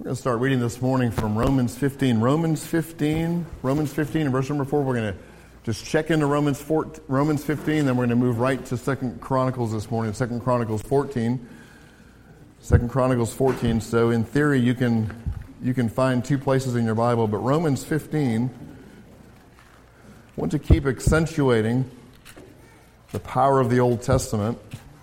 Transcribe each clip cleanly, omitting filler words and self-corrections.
We're going to start reading this morning from Romans 15. Romans 15 and verse number 4. We're going to just check into Romans 15, then we're going to move right to 2 Chronicles this morning, 2 Chronicles 14. 2 Chronicles 14. So in theory, you can find two places in your Bible, but Romans 15, I want to keep accentuating the power of the Old Testament.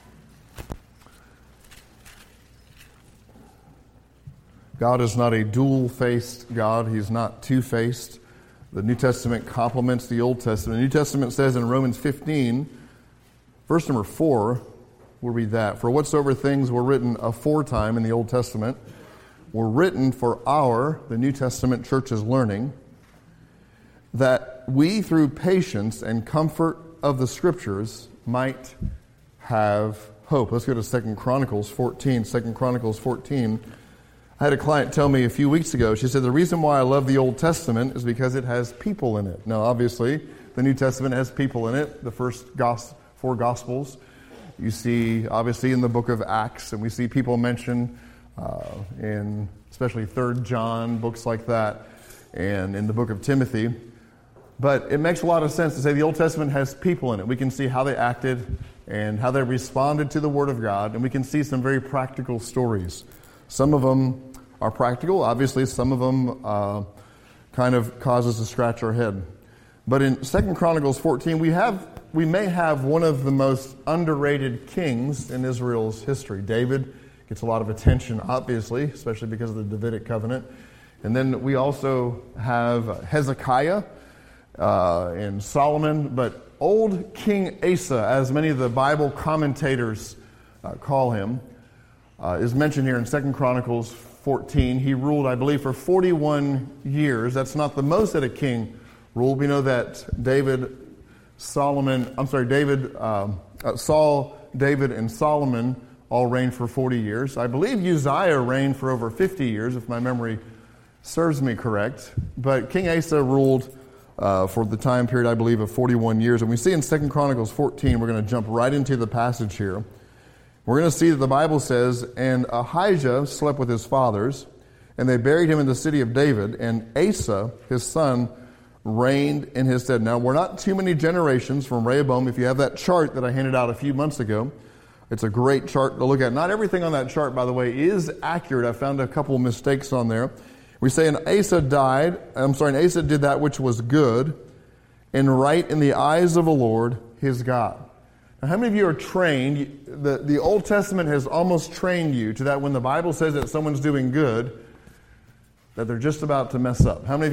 God is not a dual-faced God. He's not two-faced. The New Testament complements the Old Testament. The New Testament says in Romans 15, verse number 4, we'll read that. For whatsoever things were written aforetime in the Old Testament were written for the New Testament church's learning, that we through patience and comfort of the Scriptures might have hope. Let's go to 2 Chronicles 14. 2 Chronicles 14. I had a client tell me a few weeks ago, she said, the reason why I love the Old Testament is because it has people in it. Now, obviously, the New Testament has people in it, the first four Gospels. You see, obviously, in the book of Acts, and we see people mentioned in especially 3 John, books like that, and in the book of Timothy. But it makes a lot of sense to say the Old Testament has people in it. We can see how they acted and how they responded to the Word of God, and we can see some very practical stories. Some of them are practical. Obviously, some of them kind of cause us to scratch our head. But in 2 Chronicles 14, we may have one of the most underrated kings in Israel's history. David gets a lot of attention, obviously, especially because of the Davidic covenant. And then we also have Hezekiah and Solomon. But old King Asa, as many of the Bible commentators call him, is mentioned here in 2 Chronicles 14. He ruled, I believe, for 41 years. That's not the most that a king ruled. We know that Saul, David, and Solomon all reigned for 40 years. I believe Uzziah reigned for over 50 years, if my memory serves me correct. But King Asa ruled for the time period, I believe, of 41 years. And we see in 2 Chronicles 14, we're going to jump right into the passage here. We're going to see that the Bible says, and Ahijah slept with his fathers, and they buried him in the city of David, and Asa, his son, reigned in his stead. Now, we're not too many generations from Rehoboam. If you have that chart that I handed out a few months ago, it's a great chart to look at. Not everything on that chart, by the way, is accurate. I found a couple of mistakes on there. We say, and Asa did that which was good and right in the eyes of the Lord his God. Now, how many of you are trained? The Old Testament has almost trained you to that when the Bible says that someone's doing good, that they're just about to mess up. How many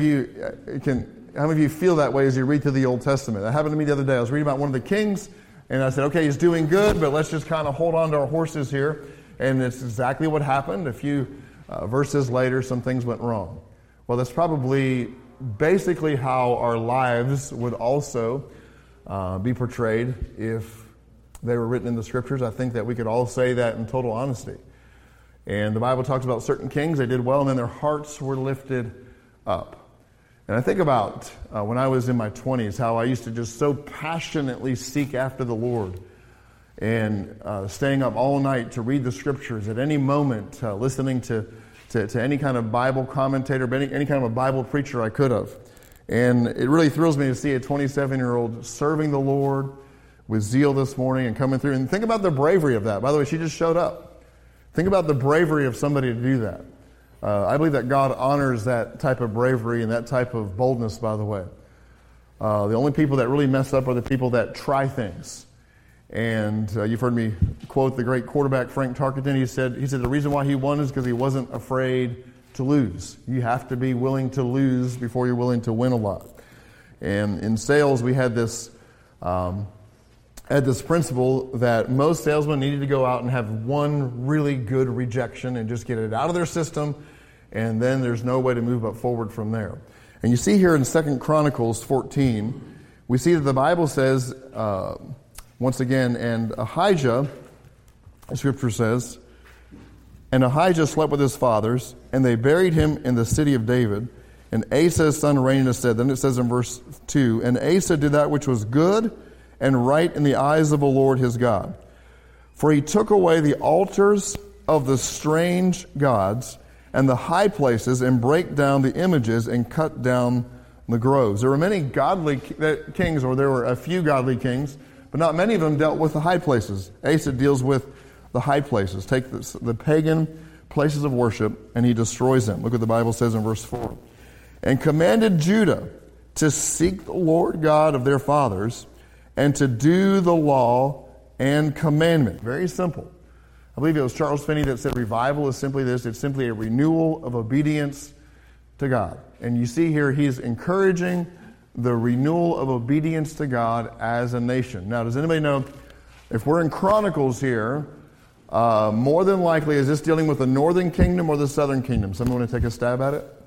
of you feel that way as you read through the Old Testament? That happened to me the other day. I was reading about one of the kings, and I said, okay, he's doing good, but let's just kind of hold on to our horses here. And it's exactly what happened. A few verses later, some things went wrong. Well, that's probably basically how our lives would also be portrayed if they were written in the Scriptures. I think that we could all say that in total honesty. And the Bible talks about certain kings, they did well, and then their hearts were lifted up. And I think about when I was in my 20s, how I used to just so passionately seek after the Lord and staying up all night to read the Scriptures at any moment, listening to any kind of Bible commentator, any kind of a Bible preacher I could have. And it really thrills me to see a 27-year-old serving the Lord with zeal this morning and coming through. And think about the bravery of that. By the way, she just showed up. Think about the bravery of somebody to do that. I believe that God honors that type of bravery and that type of boldness, by the way. The only people that really mess up are the people that try things. And you've heard me quote the great quarterback Frank Tarkenton. He said the reason why he won is because he wasn't afraid to lose. You have to be willing to lose before you're willing to win a lot. And in sales, we had this principle that most salesmen needed to go out and have one really good rejection and just get it out of their system, and then there's no way to move up forward from there. And you see here in 2 Chronicles 14, we see that the Bible says, once again, and Ahijah, the Scripture says, and Ahijah slept with his fathers, and they buried him in the city of David, and Asa his son reigned in his stead. Then it says in verse 2, and Asa did that which was good and right in the eyes of the Lord his God. For he took away the altars of the strange gods and the high places, and break down the images, and cut down the groves. There were many godly kings, or there were a few godly kings, but not many of them dealt with the high places. Asa deals with the high places. Take the pagan places of worship, and he destroys them. Look what the Bible says in verse 4. And commanded Judah to seek the Lord God of their fathers, and to do the law and commandment. Very simple. I believe it was Charles Finney that said revival is simply this. It's simply a renewal of obedience to God. And you see here, he's encouraging the renewal of obedience to God as a nation. Now, does anybody know, if we're in Chronicles here, more than likely, is this dealing with the northern kingdom or the southern kingdom? Someone want to take a stab at it?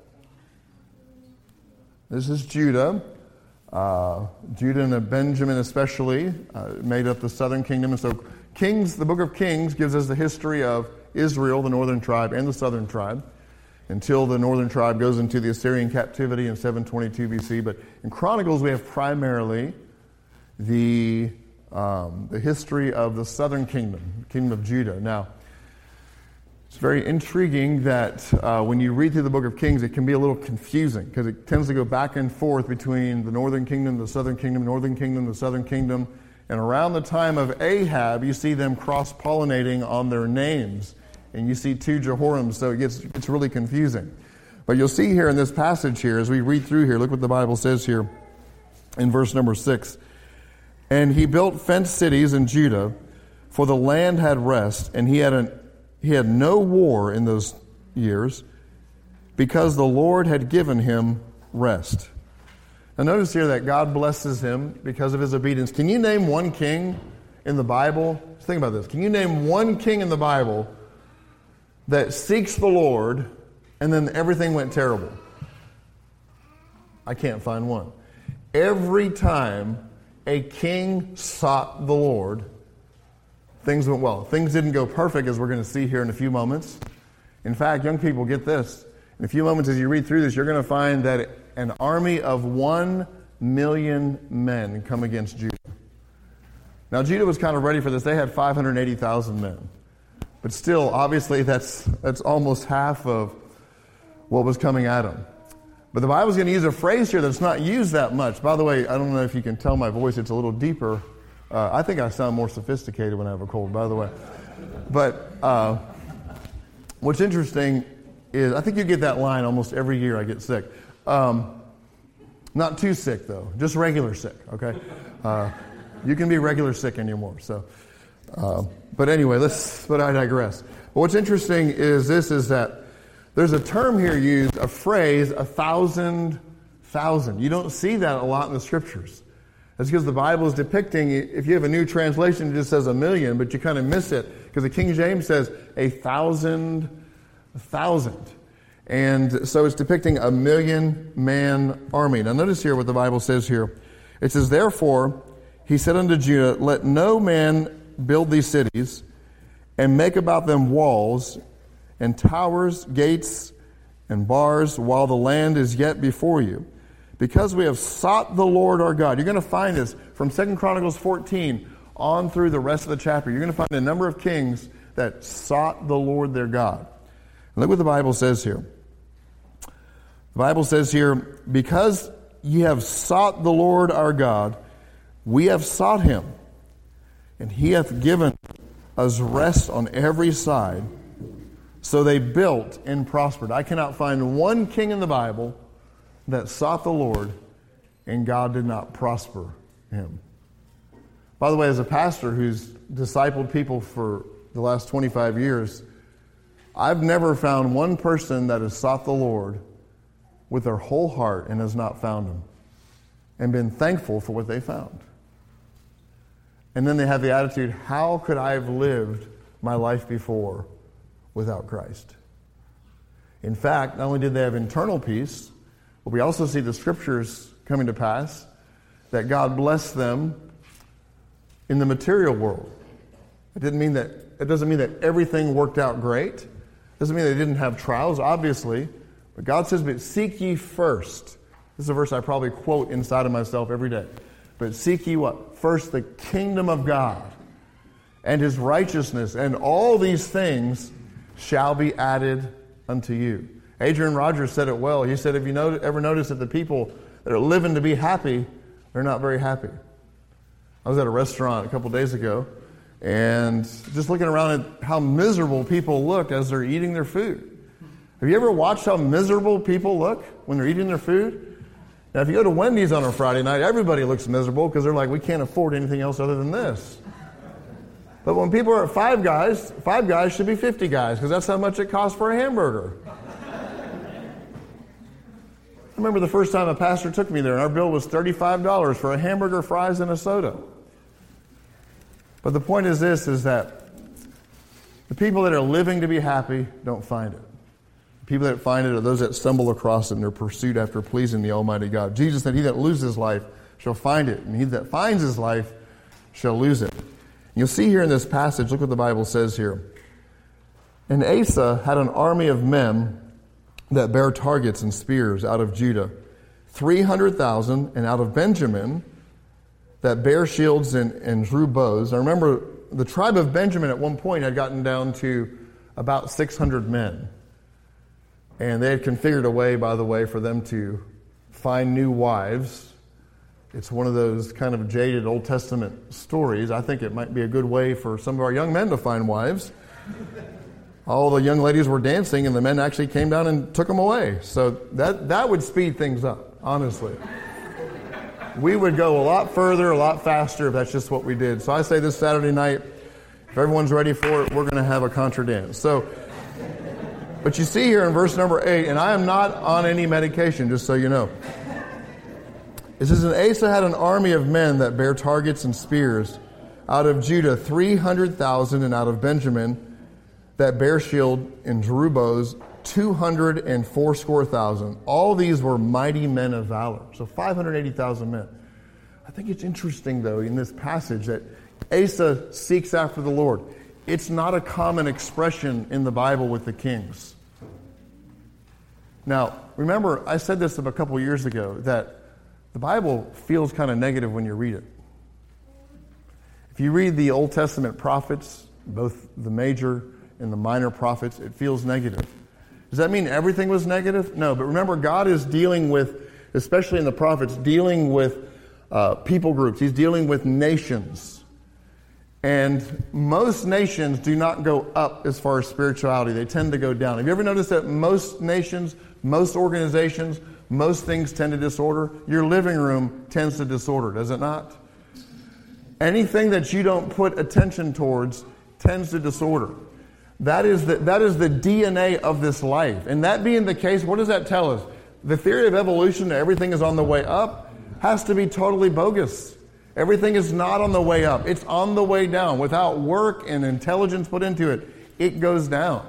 This is Judah. Judah and Benjamin especially made up the southern kingdom. And so Kings, the book of Kings gives us the history of Israel, the northern tribe, and the southern tribe, until the northern tribe goes into the Assyrian captivity in 722 BC. But in Chronicles, we have primarily the history of the southern kingdom, the kingdom of Judah. Now, it's very intriguing that when you read through the book of Kings, it can be a little confusing because it tends to go back and forth between the northern kingdom, the southern kingdom, northern kingdom, the southern kingdom. And around the time of Ahab, you see them cross-pollinating on their names. And you see two Jehorims, so it gets really confusing. But you'll see here in this passage here, as we read through here, look what the Bible says here in verse number 6. And he built fenced cities in Judah, for the land had rest, and he had no war in those years, because the Lord had given him rest. Now notice here that God blesses him because of his obedience. Can you name one king in the Bible? Just think about this. Can you name one king in the Bible that seeks the Lord and then everything went terrible? I can't find one. Every time a king sought the Lord, things went well. Things didn't go perfect, as we're going to see here in a few moments. In fact, young people, get this. In a few moments as you read through this, you're going to find that an army of 1 million men come against Judah. Now, Judah was kind of ready for this. They had 580,000 men. But still, obviously, that's almost half of what was coming at them. But the Bible's going to use a phrase here that's not used that much. By the way, I don't know if you can tell my voice. It's a little deeper. I think I sound more sophisticated when I have a cold, by the way. But what's interesting is, I think you get that line almost every year I get sick. Not too sick, though. Just regular sick, okay? You can be regular sick anymore. So, but anyway, but I digress. But what's interesting is that there's a term here used, a phrase, 1,000,000. You don't see that a lot in the Scriptures. That's because the Bible is depicting, if you have a new translation, it just says 1,000,000, but you kind of miss it, because the King James says 1,000,000. And so it's depicting 1,000,000-man army. Now notice here what the Bible says here. It says, therefore, he said unto Judah, let no man build these cities, and make about them walls, and towers, gates, and bars, while the land is yet before you. Because we have sought the Lord our God. You're going to find this from 2 Chronicles 14 on through the rest of the chapter. You're going to find a number of kings that sought the Lord their God. And look what the Bible says here. The Bible says here, because ye have sought the Lord our God, we have sought him, and he hath given us rest on every side. So they built and prospered. I cannot find one king in the Bible that sought the Lord and God did not prosper him. By the way, as a pastor who's discipled people for the last 25 years, I've never found one person that has sought the Lord with their whole heart and has not found him and been thankful for what they found. And then they have the attitude, how could I have lived my life before without Christ? In fact, not only did they have internal peace, but we also see the Scriptures coming to pass that God blessed them in the material world. It doesn't mean that everything worked out great. It doesn't mean they didn't have trials, obviously. But God says, but seek ye first. This is a verse I probably quote inside of myself every day. But seek ye what? First the kingdom of God and his righteousness, and all these things shall be added unto you. Adrian Rogers said it well. He said, have you ever noticed that the people that are living to be happy, they're not very happy? I was at a restaurant a couple days ago, and just looking around at how miserable people look as they're eating their food. Have you ever watched how miserable people look when they're eating their food? Now, if you go to Wendy's on a Friday night, everybody looks miserable because they're like, we can't afford anything else other than this. But when people are at Five Guys should be 50 guys because that's how much it costs for a hamburger. I remember the first time a pastor took me there, and our bill was $35 for a hamburger, fries, and a soda. But the point is this, is that the people that are living to be happy don't find it. The people that find it are those that stumble across it in their pursuit after pleasing the Almighty God. Jesus said, he that loses his life shall find it, and he that finds his life shall lose it. You'll see here in this passage, look what the Bible says here. And Asa had an army of men that bear targets and spears out of Judah, 300,000, and out of Benjamin that bear shields and drew bows. Now remember, the tribe of Benjamin at one point had gotten down to about 600 men. And they had configured a way, by the way, for them to find new wives. It's one of those kind of jaded Old Testament stories. I think it might be a good way for some of our young men to find wives. All the young ladies were dancing, and the men actually came down and took them away. So that would speed things up, honestly. We would go a lot further, a lot faster if that's just what we did. So I say this Saturday night, if everyone's ready for it, we're going to have a contra dance. But you see here in verse number 8, and I am not on any medication, just so you know. It says, and Asa had an army of men that bear targets and spears. Out of Judah, 300,000, and out of Benjamin that bear shield and drew bows, 280,000. All these were mighty men of valor. So 580,000 men. I think it's interesting, though, in this passage that Asa seeks after the Lord. It's not a common expression in the Bible with the kings. Now, remember, I said this a couple years ago, that the Bible feels kind of negative when you read it. If you read the Old Testament prophets, both the major and the minor prophets, it feels negative. Does that mean everything was negative? No, but remember, God is dealing with, especially in the prophets, dealing with people groups. He's dealing with nations. And most nations do not go up as far as spirituality. They tend to go down. Have you ever noticed that most nations, most organizations, most things tend to disorder? Your living room tends to disorder, does it not? Anything that you don't put attention towards tends to disorder. That is the DNA of this life. And that being the case, what does that tell us? The theory of evolution, that everything is on the way up, has to be totally bogus. Everything is not on the way up. It's on the way down. Without work and intelligence put into it, it goes down.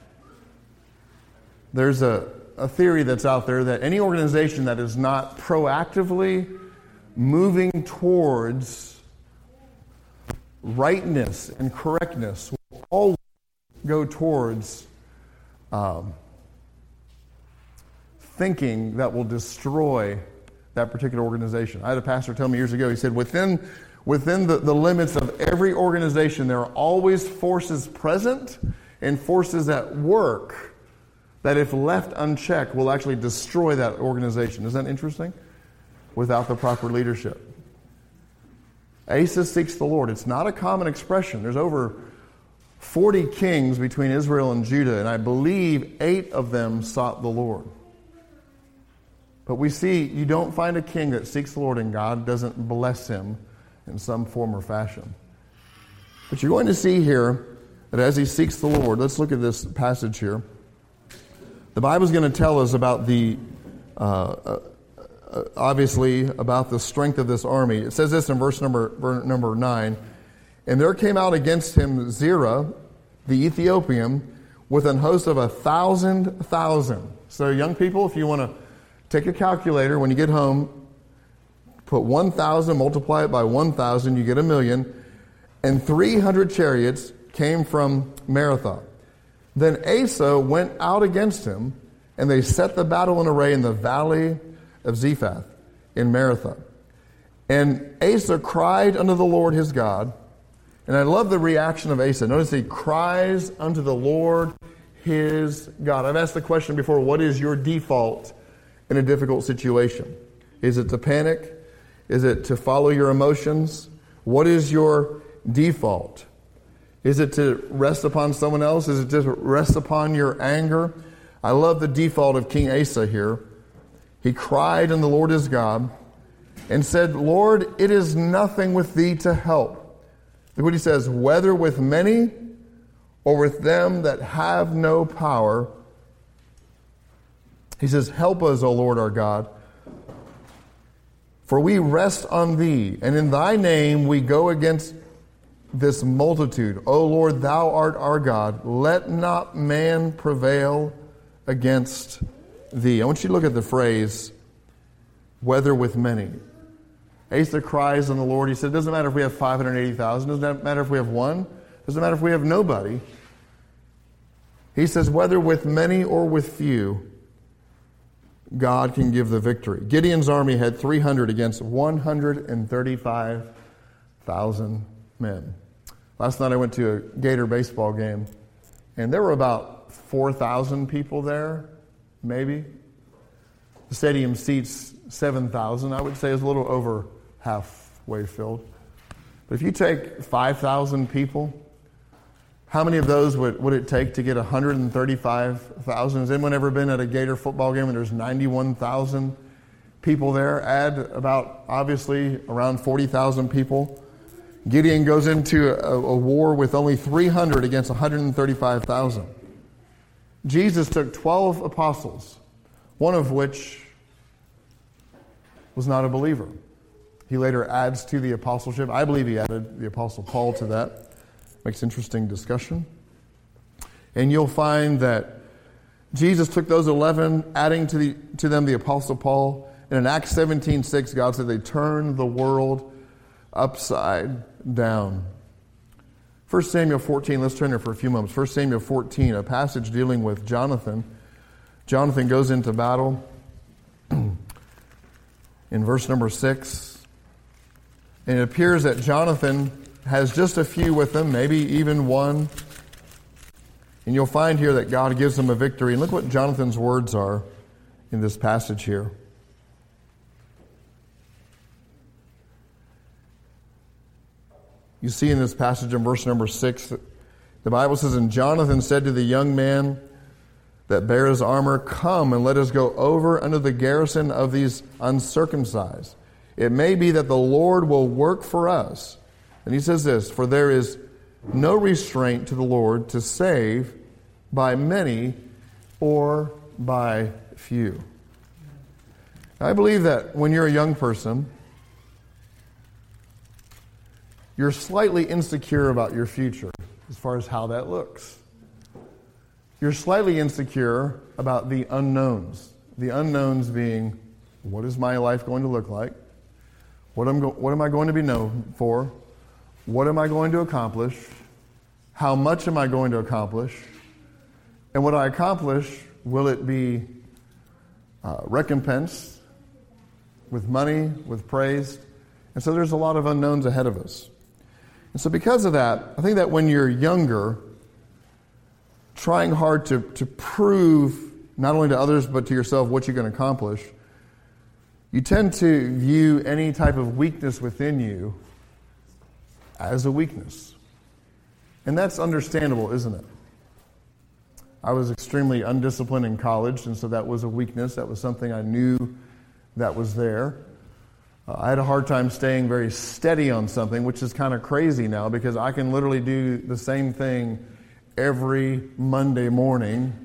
There's a theory that's out there that any organization that is not proactively moving towards rightness and correctness will always go towards thinking that will destroy that particular organization. I had a pastor tell me years ago, he said, within the limits of every organization, there are always forces present and forces at work that if left unchecked will actually destroy that organization. Isn't that interesting? Without the proper leadership. Asa seeks the Lord. It's not a common expression. There's over 40 kings between Israel and Judah, and I believe 8 of them sought the Lord. But we see you don't find a king that seeks the Lord and God doesn't bless him in some form or fashion. But you're going to see here that as he seeks the Lord, let's look at this passage here. The Bible's going to tell us about obviously about the strength of this army. It says this in verse number 9. And there came out against him Zerah, the Ethiopian, with an host of 1,000,000. So young people, if you want to take a calculator when you get home, put 1,000, multiply it by 1,000, you get 1,000,000. And 300 chariots came from Marathon. Then Asa went out against him, and they set the battle in array in the valley of Zephath in Marathon. And Asa cried unto the Lord his God. And I love the reaction of Asa. Notice he cries unto the Lord his God. I've asked the question before, what is your default in a difficult situation? Is it to panic? Is it to follow your emotions? What is your default? Is it to rest upon someone else? Is it to rest upon your anger? I love the default of King Asa here. He cried unto the Lord his God and said, Lord, it is nothing with thee to help. Look what he says, whether with many or with them that have no power. He says, help us, O Lord our God, for we rest on thee, and in thy name we go against this multitude. O Lord, thou art our God. Let not man prevail against thee. I want you to look at the phrase, whether with many. Asa cries on the Lord. He said, it doesn't matter if we have 580,000. It doesn't matter if we have one. It doesn't matter if we have nobody. He says, whether with many or with few, God can give the victory. Gideon's army had 300 against 135,000 men. Last night I went to a Gator baseball game, and there were about 4,000 people there, maybe. The stadium seats 7,000. I would say is a little over halfway filled. But if you take 5,000 people, how many of those would it take to get 135,000? Has anyone ever been at a Gator football game and there's 91,000 people there? Add about, obviously, around 40,000 people. Gideon goes into a war with only 300 against 135,000. Jesus took 12 apostles, one of which was not a believer. He later adds to the apostleship. I believe he added the Apostle Paul to that. Makes interesting discussion. And you'll find that Jesus took those 11, adding to them the Apostle Paul. And in Acts 17:6, God said they turned the world upside down. 1 Samuel 14, let's turn there for a few moments. 1 Samuel 14, a passage dealing with Jonathan. Jonathan goes into battle in verse number 6. And it appears that Jonathan has just a few with him, maybe even one. And you'll find here that God gives him a victory. And look what Jonathan's words are in this passage here. You see in this passage in verse number 6, the Bible says, and Jonathan said to the young man that bare his armor, come and let us go over unto the garrison of these uncircumcised. It may be that the Lord will work for us. And he says this, for there is no restraint to the Lord to save by many or by few. I believe that when you're a young person, you're slightly insecure about your future as far as how that looks. You're slightly insecure about the unknowns. The unknowns being, what is my life going to look like? What am I going to be known for? What am I going to accomplish? How much am I going to accomplish? And what I accomplish, will it be recompensed with money, with praise? And so there's a lot of unknowns ahead of us. And so because of that, I think that when you're younger, trying hard to prove not only to others but to yourself what you can accomplish, you tend to view any type of weakness within you as a weakness. And that's understandable, isn't it? I was extremely undisciplined in college, and so that was a weakness. That was something I knew that was there. I had a hard time staying very steady on something, which is kind of crazy now because I can literally do the same thing every Monday morning.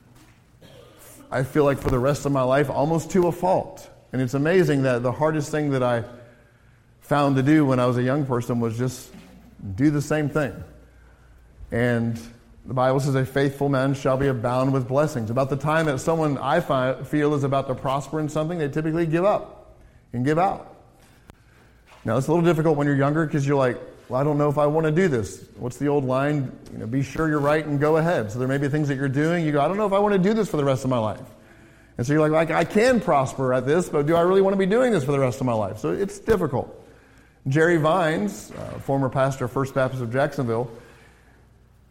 I feel like for the rest of my life, almost to a fault. And it's amazing that the hardest thing that I found to do when I was a young person was just do the same thing. And the Bible says a faithful man shall be abound with blessings. About the time that someone I feel is about to prosper in something, they typically give up and give out. Now, it's a little difficult when you're younger because you're like, well, I don't know if I want to do this. What's the old line? Be sure you're right and go ahead. So there may be things that you're doing. You go, I don't know if I want to do this for the rest of my life. And so you're like, I can prosper at this, but do I really want to be doing this for the rest of my life? So it's difficult. Jerry Vines, former pastor of First Baptist of Jacksonville,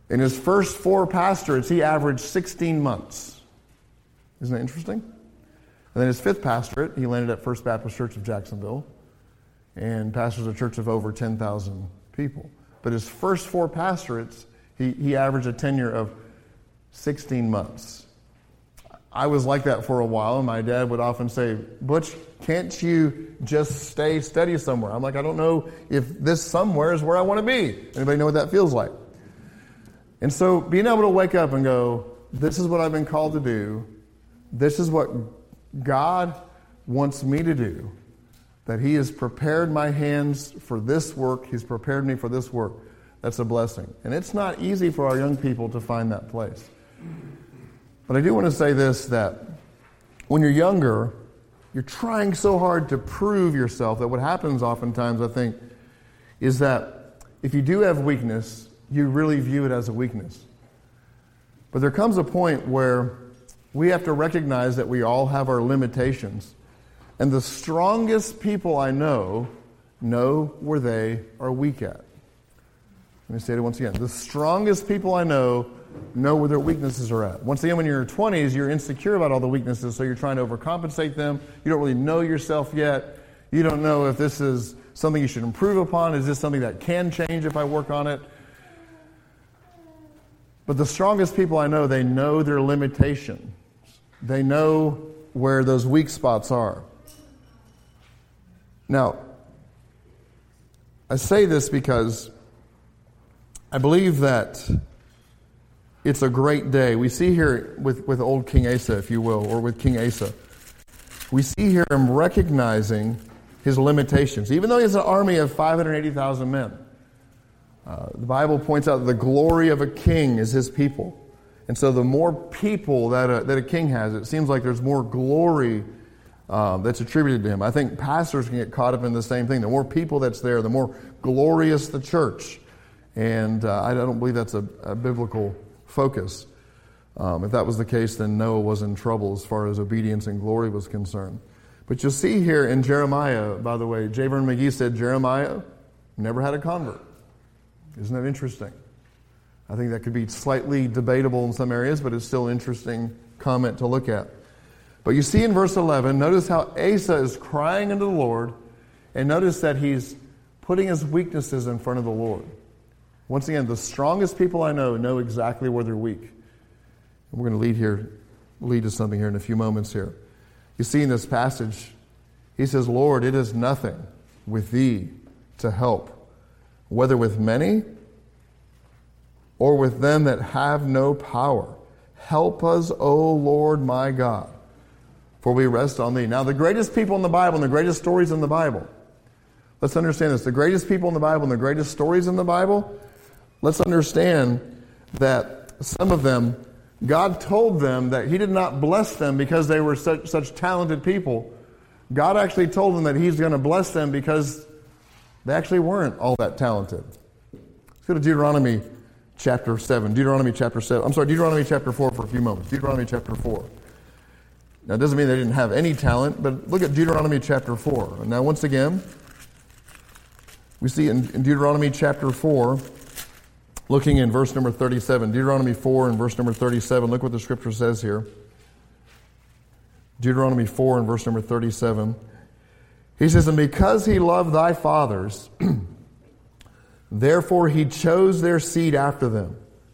In his first 4 pastorates, he averaged 16 months. Isn't that interesting? And then his 5th pastorate, he landed at First Baptist Church of Jacksonville and pastors a church of over 10,000 people. But his first 4 pastorates, he averaged a tenure of 16 months. I was like that for a while, and my dad would often say, Butch, can't you just stay study somewhere? I'm like, I don't know if this somewhere is where I want to be. Anybody know what that feels like? And so being able to wake up and go, this is what I've been called to do. This is what God wants me to do. That He has prepared my hands for this work. He's prepared me for this work. That's a blessing. And it's not easy for our young people to find that place. But I do want to say this, that when you're younger, you're trying so hard to prove yourself that what happens oftentimes, I think, is that if you do have weakness, you really view it as a weakness. But there comes a point where we have to recognize that we all have our limitations. And the strongest people I know where they are weak at. Let me say it once again. The strongest people I know where their weaknesses are at. Once again, when you're in your 20s, you're insecure about all the weaknesses, so you're trying to overcompensate them. You don't really know yourself yet. You don't know if this is something you should improve upon. Is this something that can change if I work on it? But the strongest people I know, they know their limitations. They know where those weak spots are. Now, I say this because I believe that it's a great day. We see here with old King Asa, if you will, or with King Asa, we see here him recognizing his limitations. Even though he has an army of 580,000 men, the Bible points out that the glory of a king is his people. And so the more people that a king has, it seems like there's more glory that's attributed to him. I think pastors can get caught up in the same thing. The more people that's there, the more glorious the church. And I don't believe that's a biblical focus. If that was the case, then Noah was in trouble as far as obedience and glory was concerned. But you'll see here in Jeremiah, by the way, J. Vernon McGee said Jeremiah never had a convert. Isn't that interesting? I think that could be slightly debatable in some areas, but it's still an interesting comment to look at. But you see in verse 11, notice how Asa is crying unto the Lord, and notice that he's putting his weaknesses in front of the Lord. Once again, the strongest people I know exactly where they're weak. And we're going to lead to something here in a few moments here. You see in this passage, he says, Lord, it is nothing with thee to help, whether with many or with them that have no power. Help us, O Lord my God, for we rest on thee. Now, the greatest people in the Bible and the greatest stories in the Bible, let's understand this. The greatest people in the Bible and the greatest stories in the Bible, let's understand that some of them, God told them that He did not bless them because they were such talented people. God actually told them that He's going to bless them because they actually weren't all that talented. Let's go to Deuteronomy chapter 7. Deuteronomy chapter 4 for a few moments. Deuteronomy chapter 4. Now, it doesn't mean they didn't have any talent, but look at Deuteronomy chapter 4. Now, once again, we see in Deuteronomy chapter 4, looking in verse number 37, Deuteronomy 4 and verse number 37, look what the scripture says here. Deuteronomy 4 and verse number 37. He says, and because he loved thy fathers, therefore he chose their seed after them.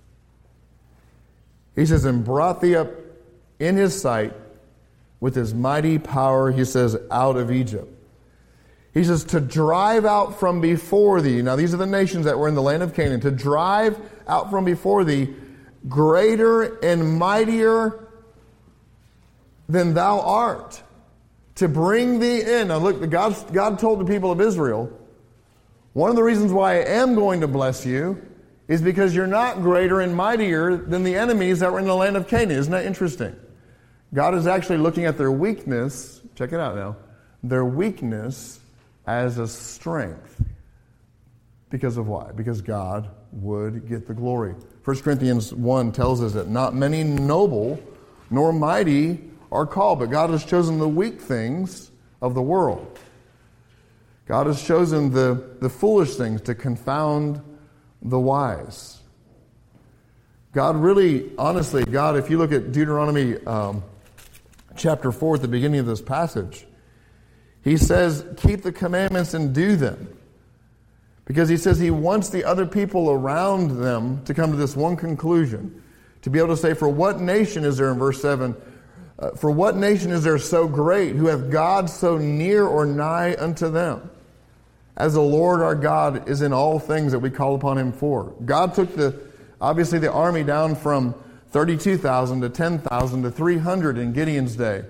He says, and brought thee up in his sight with his mighty power, he says, out of Egypt. He says, to drive out from before thee. Now, these are the nations that were in the land of Canaan. To drive out from before thee greater and mightier than thou art. To bring thee in. Now, look, God told the people of Israel, one of the reasons why I am going to bless you is because you're not greater and mightier than the enemies that were in the land of Canaan. Isn't that interesting? God is actually looking at their weakness. Check it out now. Their weakness as a strength. Because of why? Because God would get the glory. 1 Corinthians 1 tells us that not many noble nor mighty are called, but God has chosen the weak things of the world. God has chosen the foolish things to confound the wise. God really, honestly, God, if you look at Deuteronomy chapter 4 at the beginning of this passage, he says, keep the commandments and do them. Because he says he wants the other people around them to come to this one conclusion. To be able to say, for what nation is there, in verse 7, for what nation is there so great, who hath God so near or nigh unto them? As the Lord our God is in all things that we call upon him for. God took obviously the army down from 32,000 to 10,000 to 300 in Gideon's day.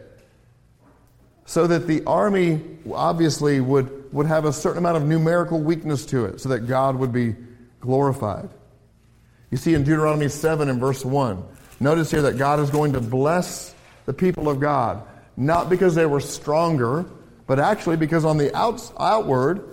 So that the army obviously would have a certain amount of numerical weakness to it, so that God would be glorified. You see in Deuteronomy 7 and verse 1, notice here that God is going to bless the people of God, not because they were stronger, but actually because on the outward,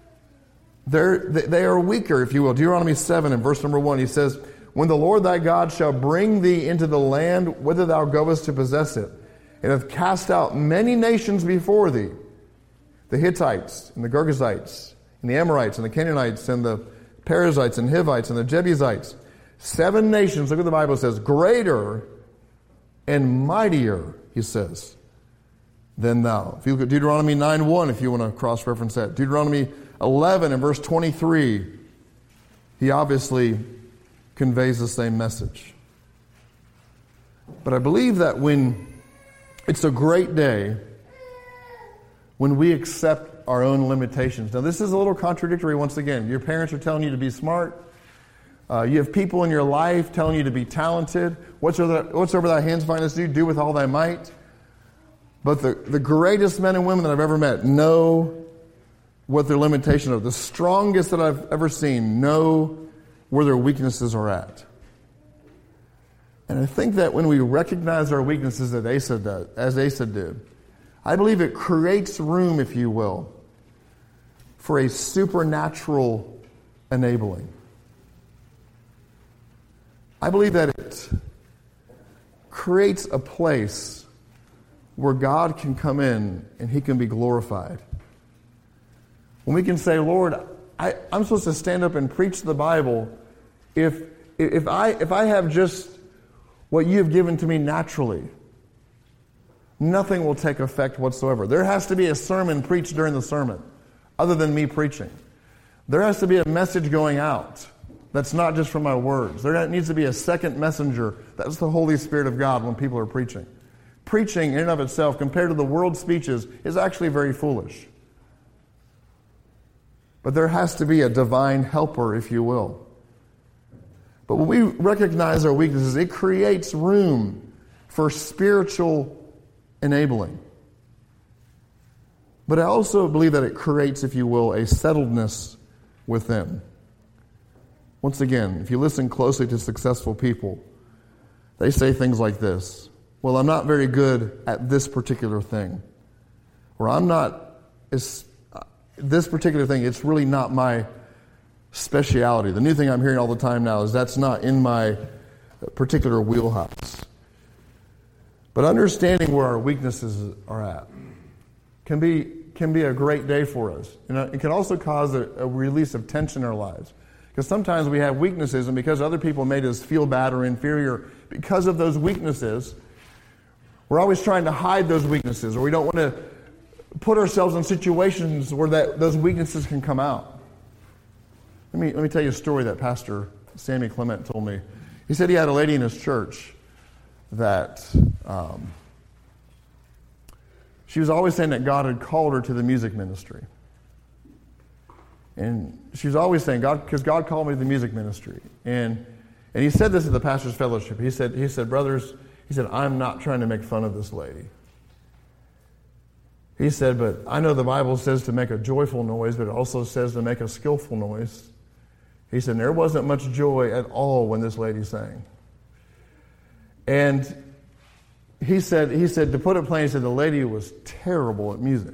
they are weaker, if you will. Deuteronomy 7 and verse number 1, he says, when the Lord thy God shall bring thee into the land whither thou goest to possess it, and hath cast out many nations before thee, the Hittites, and the Girgashites, and the Amorites, and the Canaanites, and the Perizzites, and Hivites, and the Jebusites. 7 nations, look what the Bible says, greater and mightier, he says, than thou. If you look at Deuteronomy 9:1, if you want to cross-reference that. Deuteronomy 11 and verse 23, he obviously conveys the same message. But I believe that when it's a great day when we accept our own limitations. Now, this is a little contradictory once again. Your parents are telling you to be smart. You have people in your life telling you to be talented. Whatsoever thy hands find us to do with all thy might. But the greatest men and women that I've ever met know what their limitations are. The strongest that I've ever seen know where their weaknesses are at. And I think that when we recognize our weaknesses as Asa did, I believe it creates room, if you will, for a supernatural enabling. I believe that it creates a place where God can come in and he can be glorified. When we can say, Lord, I'm supposed to stand up and preach the Bible if I have just what you have given to me naturally, nothing will take effect whatsoever. There has to be a sermon preached during the sermon, other than me preaching. There has to be a message going out that's not just from my words. There needs to be a second messenger. That's the Holy Spirit of God when people are preaching. Preaching in and of itself, compared to the world's speeches, is actually very foolish. But there has to be a divine helper, if you will. But when we recognize our weaknesses, it creates room for spiritual enabling. But I also believe that it creates, if you will, a settledness within. Once again, if you listen closely to successful people, they say things like this. Well, I'm not very good at this particular thing. Or this particular thing, it's really not my speciality. The new thing I'm hearing all the time now is that's not in my particular wheelhouse. But understanding where our weaknesses are at can be a great day for us. It can also cause a release of tension in our lives. Because sometimes we have weaknesses, and because other people made us feel bad or inferior because of those weaknesses, we're always trying to hide those weaknesses, or we don't want to put ourselves in situations where those weaknesses can come out. Let me tell you a story that Pastor Sammy Clement told me. He said he had a lady in his church that she was always saying that God had called her to the music ministry. And she was always saying, because God called me to the music ministry. And he said this at the pastor's fellowship. He said, brothers, I'm not trying to make fun of this lady. He said, but I know the Bible says to make a joyful noise, but it also says to make a skillful noise. He said, there wasn't much joy at all when this lady sang. And he said, to put it plain, he said the lady was terrible at music.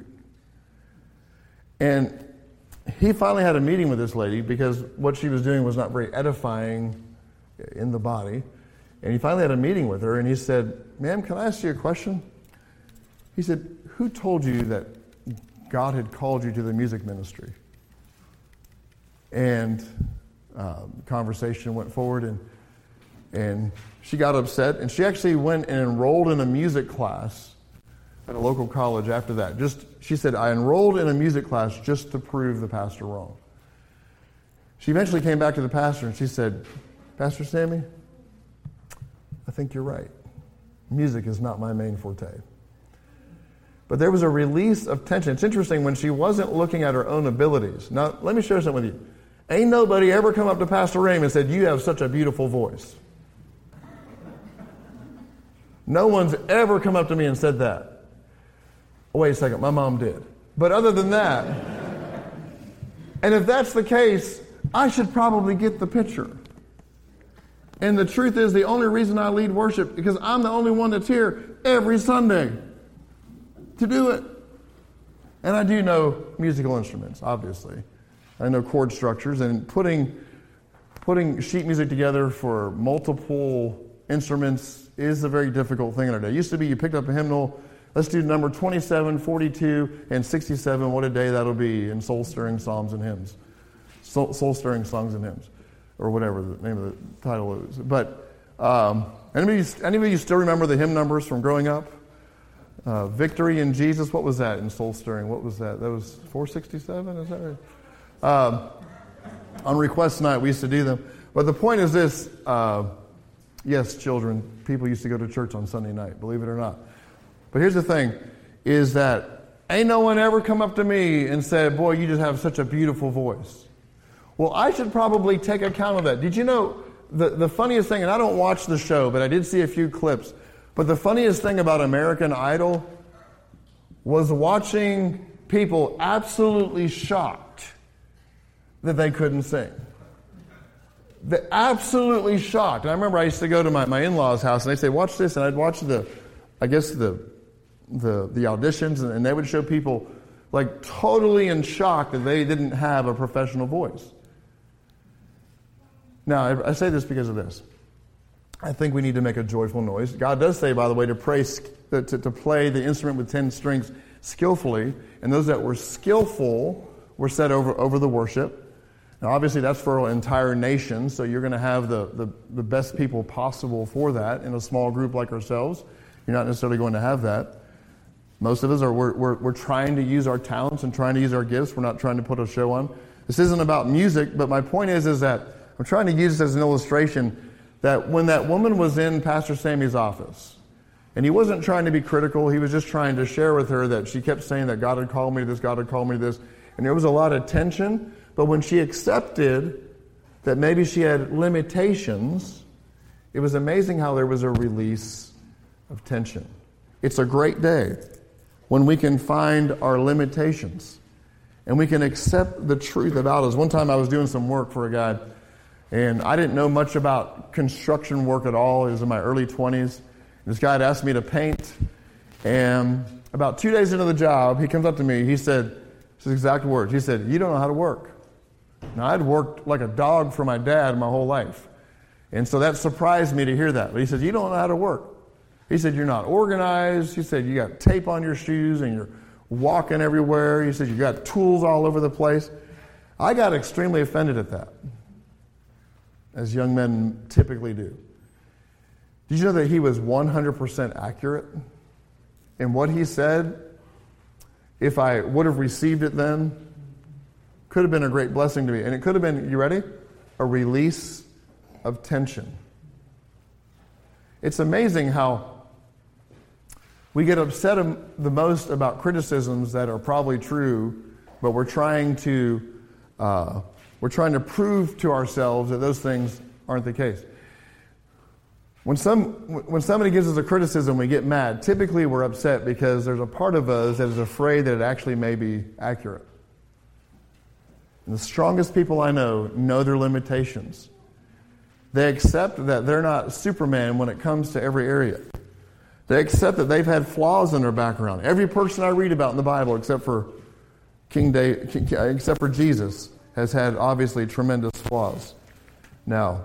And he finally had a meeting with this lady because what she was doing was not very edifying in the body. And he finally had a meeting with her, and he said, ma'am, can I ask you a question? He said, who told you that God had called you to the music ministry? And the conversation went forward, And she got upset, and she actually went and enrolled in a music class at a local college after that. She said, I enrolled in a music class just to prove the pastor wrong. She eventually came back to the pastor, and she said, Pastor Sammy, I think you're right. Music is not my main forte. But there was a release of tension. It's interesting, when she wasn't looking at her own abilities. Now, let me share something with you. Ain't nobody ever come up to Pastor Raymond and said, you have such a beautiful voice. No one's ever come up to me and said that. Oh, wait a second, my mom did. But other than that, and if that's the case, I should probably get the picture. And the truth is, the only reason I lead worship, because I'm the only one that's here every Sunday to do it. And I do know musical instruments, obviously. I know chord structures, and putting sheet music together for multiple instruments is a very difficult thing in our day. It used to be you picked up a hymnal, let's do number 27, 42, and 67. What a day that'll be in soul-stirring psalms and hymns. Soul-stirring songs and hymns, or whatever the name of the title is. But anybody of you still remember the hymn numbers from growing up? Victory in Jesus, what was that in soul-stirring? What was that? That was 467, is that right? On request night, we used to do them. But the point is this, yes, children, people used to go to church on Sunday night, believe it or not. But here's the thing, is that ain't no one ever come up to me and said, boy, you just have such a beautiful voice. Well, I should probably take account of that. Did you know the funniest thing, and I don't watch the show, but I did see a few clips, but the funniest thing about American Idol was watching people absolutely shocked that they couldn't sing. They're absolutely shocked. And I remember I used to go to my in-laws' house, and they'd say, watch this, and I'd watch the auditions, and they would show people like totally in shock that they didn't have a professional voice. Now, I say this because of this. I think we need to make a joyful noise. God does say, by the way, to play the instrument with 10 strings skillfully, and those that were skillful were set over the worship. Now, obviously, that's for an entire nation, so you're going to have the best people possible for that in a small group like ourselves. You're not necessarily going to have that. Most of us we're trying to use our talents and trying to use our gifts. We're not trying to put a show on. This isn't about music, but my point is that I'm trying to use this as an illustration that when that woman was in Pastor Sammy's office, and he wasn't trying to be critical, he was just trying to share with her that she kept saying that God had called me to this, God had called me to this, and there was a lot of tension. But when she accepted that maybe she had limitations, it was amazing how there was a release of tension. It's a great day when we can find our limitations and we can accept the truth about us. One time I was doing some work for a guy, and I didn't know much about construction work at all. It was in my early 20s. This guy had asked me to paint, and about 2 days into the job, he comes up to me. He said, his exact words, he said, "You don't know how to work." Now, I'd worked like a dog for my dad my whole life. And so that surprised me to hear that. But he said, "You don't know how to work." He said, "You're not organized." He said, "You got tape on your shoes and you're walking everywhere." He said, "You got tools all over the place." I got extremely offended at that, as young men typically do. Did you know that he was 100% accurate in what he said? If I would have received it then, could have been a great blessing to me. And it could have been, you ready? A release of tension. It's amazing how we get upset the most about criticisms that are probably true, but we're trying to prove to ourselves that those things aren't the case. When somebody gives us a criticism, we get mad. Typically, we're upset because there's a part of us that is afraid that it actually may be accurate. And the strongest people I know their limitations. They accept that they're not Superman when it comes to every area. They accept that they've had flaws in their background. Every person I read about in the Bible, except for except for Jesus, has had obviously tremendous flaws. Now,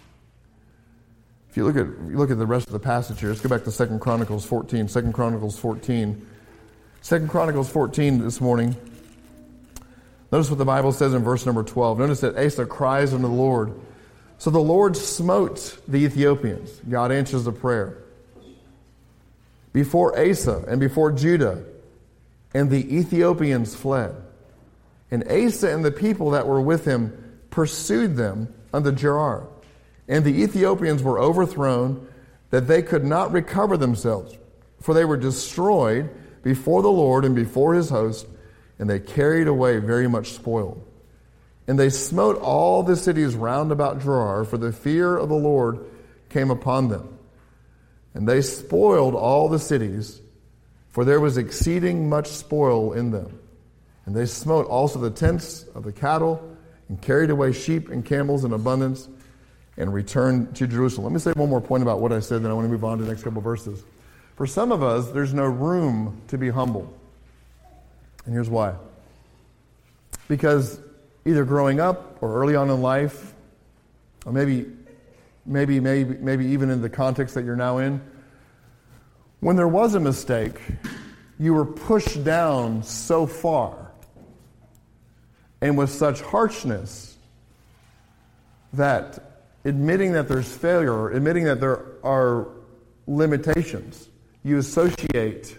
if you look at the rest of the passage here, let's go back to 2 Chronicles 14. 2 Chronicles 14. 2 Chronicles 14 this morning. Notice what the Bible says in verse number 12. Notice that Asa cries unto the Lord, So the Lord smote the Ethiopians. God answers the prayer. Before Asa and before Judah, and the Ethiopians fled. And Asa and the people that were with him pursued them unto Gerar. And the Ethiopians were overthrown, that they could not recover themselves, for they were destroyed before the Lord and before his host, and they carried away very much spoil. And they smote all the cities round about Gerar, for the fear of the Lord came upon them. And they spoiled all the cities, for there was exceeding much spoil in them. And they smote also the tents of the cattle, and carried away sheep and camels in abundance, and returned to Jerusalem. Let me say one more point about what I said, then I want to move on to the next couple of verses. For some of us, there's no room to be humble. And here's why. Because either growing up or early on in life, or maybe even in the context that you're now in, when there was a mistake, you were pushed down so far and with such harshness that admitting that there's failure, or admitting that there are limitations, you associate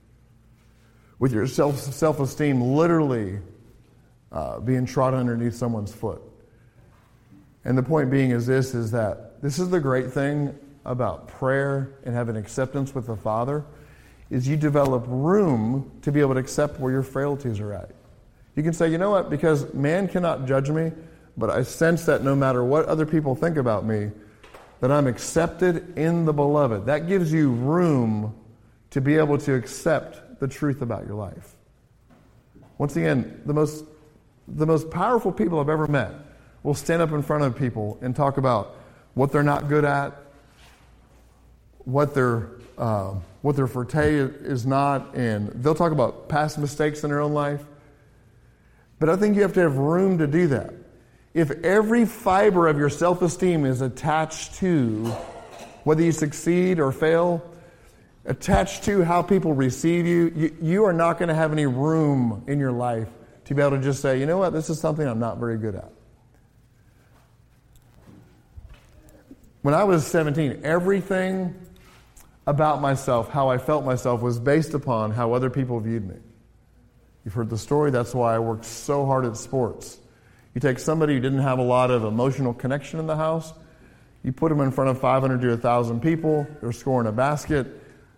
with your self-esteem literally being trod underneath someone's foot. And the point being is that this is the great thing about prayer and having acceptance with the Father, is you develop room to be able to accept where your frailties are at. You can say, you know what, because man cannot judge me, but I sense that no matter what other people think about me, that I'm accepted in the Beloved. That gives you room to be able to accept the truth about your life. Once again, the most powerful people I've ever met will stand up in front of people and talk about what they're not good at, what their forte is not, and they'll talk about past mistakes in their own life. But I think you have to have room to do that. If every fiber of your self-esteem is attached to whether you succeed or fail, attached to how people receive you, you are not going to have any room in your life to be able to just say, you know what, this is something I'm not very good at. When I was 17, everything about myself, how I felt myself, was based upon how other people viewed me. You've heard the story. That's why I worked so hard at sports. You take somebody who didn't have a lot of emotional connection in the house, you put them in front of 500 to 1,000 people, they're scoring a basket.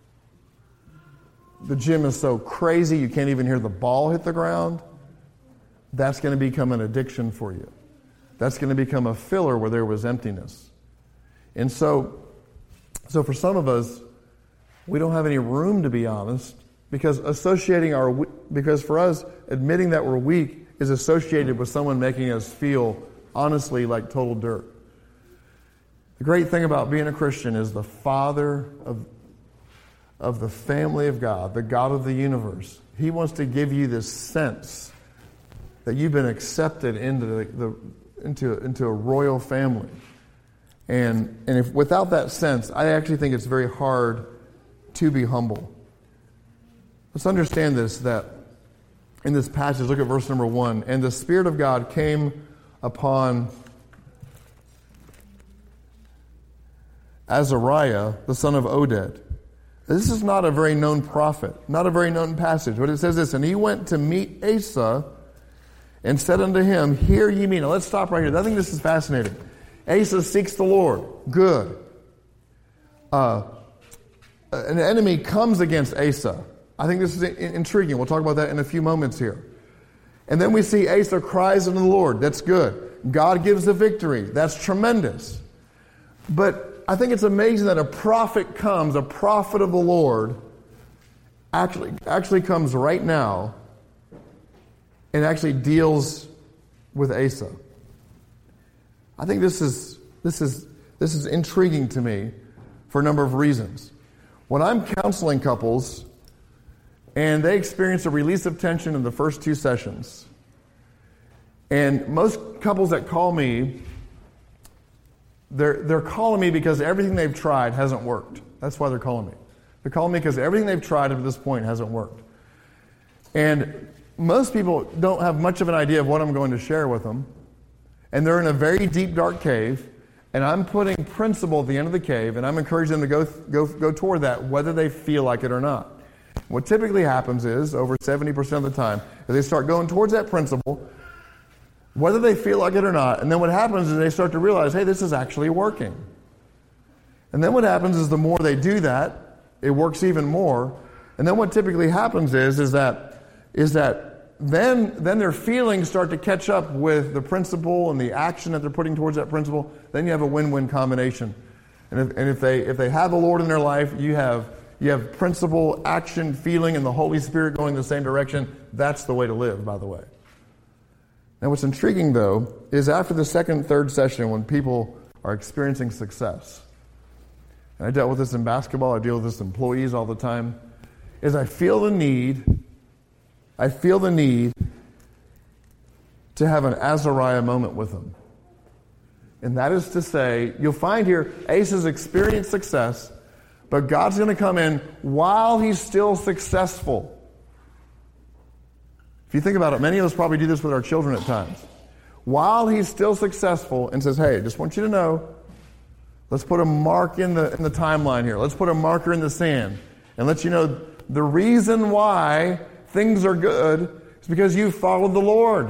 The gym is so crazy you can't even hear the ball hit the ground. That's going to become an addiction for you. That's going to become a filler where there was emptiness. And so for some of us, we don't have any room to be honest, because for us, admitting that we're weak is associated with someone making us feel honestly like total dirt. The great thing about being a Christian is the Father of the family of God, the God of the universe. He wants to give you this sense that you've been accepted into a royal family. And if without that sense, I actually think it's very hard to be humble. Let's understand this, that in this passage, look at verse number 1. And the Spirit of God came upon Azariah, the son of Oded. This is not a very known prophet, not a very known passage, but it says this, and he went to meet Asa and said unto him, hear ye me. Now let's stop right here. I think this is fascinating. Asa seeks the Lord. Good. An enemy comes against Asa. I think this is intriguing. We'll talk about that in a few moments here. And then we see Asa cries unto the Lord. That's good. God gives the victory. That's tremendous. But I think it's amazing that a prophet of the Lord, actually comes right now and actually deals with Asa. I think this is intriguing to me for a number of reasons. When I'm counseling couples and they experience a release of tension in the first 2 sessions, and most couples that call me, they're calling me because everything they've tried hasn't worked. That's why they're calling me. They're calling me because everything they've tried up to this point hasn't worked. And most people don't have much of an idea of what I'm going to share with them. And they're in a very deep, dark cave. and I'm putting principle at the end of the cave, and I'm encouraging them to go toward that, whether they feel like it or not. What typically happens is, over 70% of the time, is they start going towards that principle, whether they feel like it or not, and then what happens is they start to realize, hey, this is actually working. And then what happens is the more they do that, it works even more. And then what typically happens is that then their feelings start to catch up with the principle and the action that they're putting towards that principle. Then you have a win-win combination. And if they have the Lord in their life, you have principle, action, feeling, and the Holy Spirit going in the same direction. That's the way to live, by the way. Now, what's intriguing, though, is after the second, third session, when people are experiencing success, and I dealt with this in basketball, I deal with this with employees all the time, is I feel the need to have an Azariah moment with them. And that is to say, you'll find here, Asa has experienced success, but God's going to come in while he's still successful. If you think about it, many of us probably do this with our children at times. While he's still successful and says, hey, just want you to know, let's put a mark in the timeline here. Let's put a marker in the sand and let you know the reason why things are good is because you followed the Lord.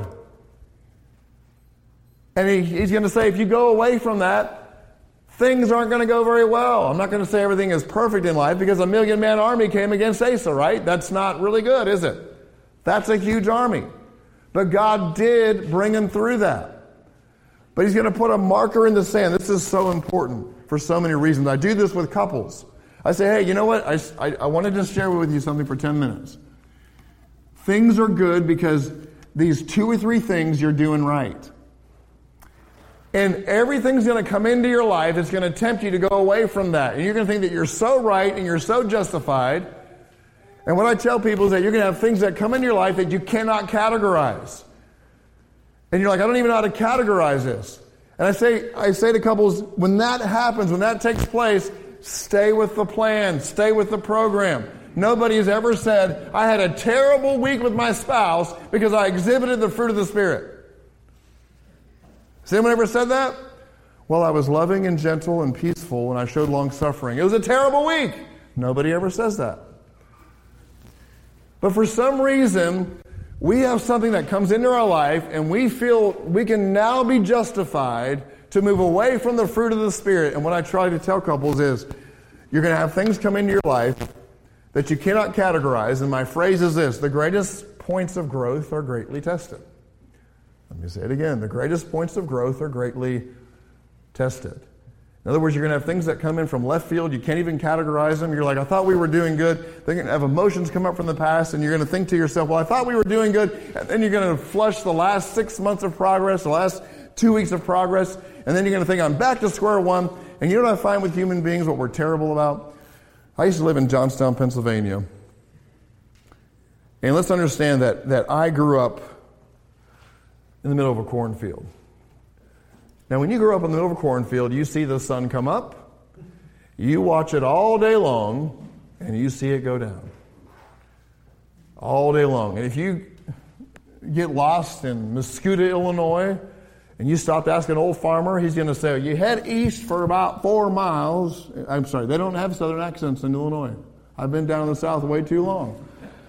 And he's going to say, if you go away from that, things aren't going to go very well. I'm not going to say everything is perfect in life because a 1,000,000-man army came against Asa, right? That's not really good, is it? That's a huge army. But God did bring him through that. But he's going to put a marker in the sand. This is so important for so many reasons. I do this with couples. I say, hey, you know what? I wanted to share with you something for 10 minutes. Things are good because these 2 or 3 things you're doing right. And everything's going to come into your life that's going to tempt you to go away from that. And you're going to think that you're so right and you're so justified. And what I tell people is that you're going to have things that come into your life that you cannot categorize. And you're like, I don't even know how to categorize this. And I say to couples, when that happens, when that takes place, stay with the plan, stay with the program. Nobody has ever said, I had a terrible week with my spouse because I exhibited the fruit of the Spirit. Has anyone ever said that? Well, I was loving and gentle and peaceful and I showed long suffering. It was a terrible week. Nobody ever says that. But for some reason, we have something that comes into our life and we feel we can now be justified to move away from the fruit of the Spirit. And what I try to tell couples is, you're going to have things come into your life that you cannot categorize. And my phrase is this: the greatest points of growth are greatly tested. Let me say it again. The greatest points of growth are greatly tested. In other words, you're going to have things that come in from left field. You can't even categorize them. You're like, I thought we were doing good. They're going to have emotions come up from the past, and you're going to think to yourself, well, I thought we were doing good. And then you're going to flush the last 6 months of progress, the last 2 weeks of progress, and then you're going to think, I'm back to square one. And you know what I find with human beings, what we're terrible about? I used to live in Johnstown, Pennsylvania. And let's understand that I grew up in the middle of a cornfield. Now, when you grow up in the middle of a cornfield, you see the sun come up, you watch it all day long, and you see it go down. All day long. And if you get lost in Muscuda, Illinois, and you stop to ask an old farmer, he's going to say, you head east for about 4 miles. I'm sorry, they don't have southern accents in Illinois. I've been down in the south way too long.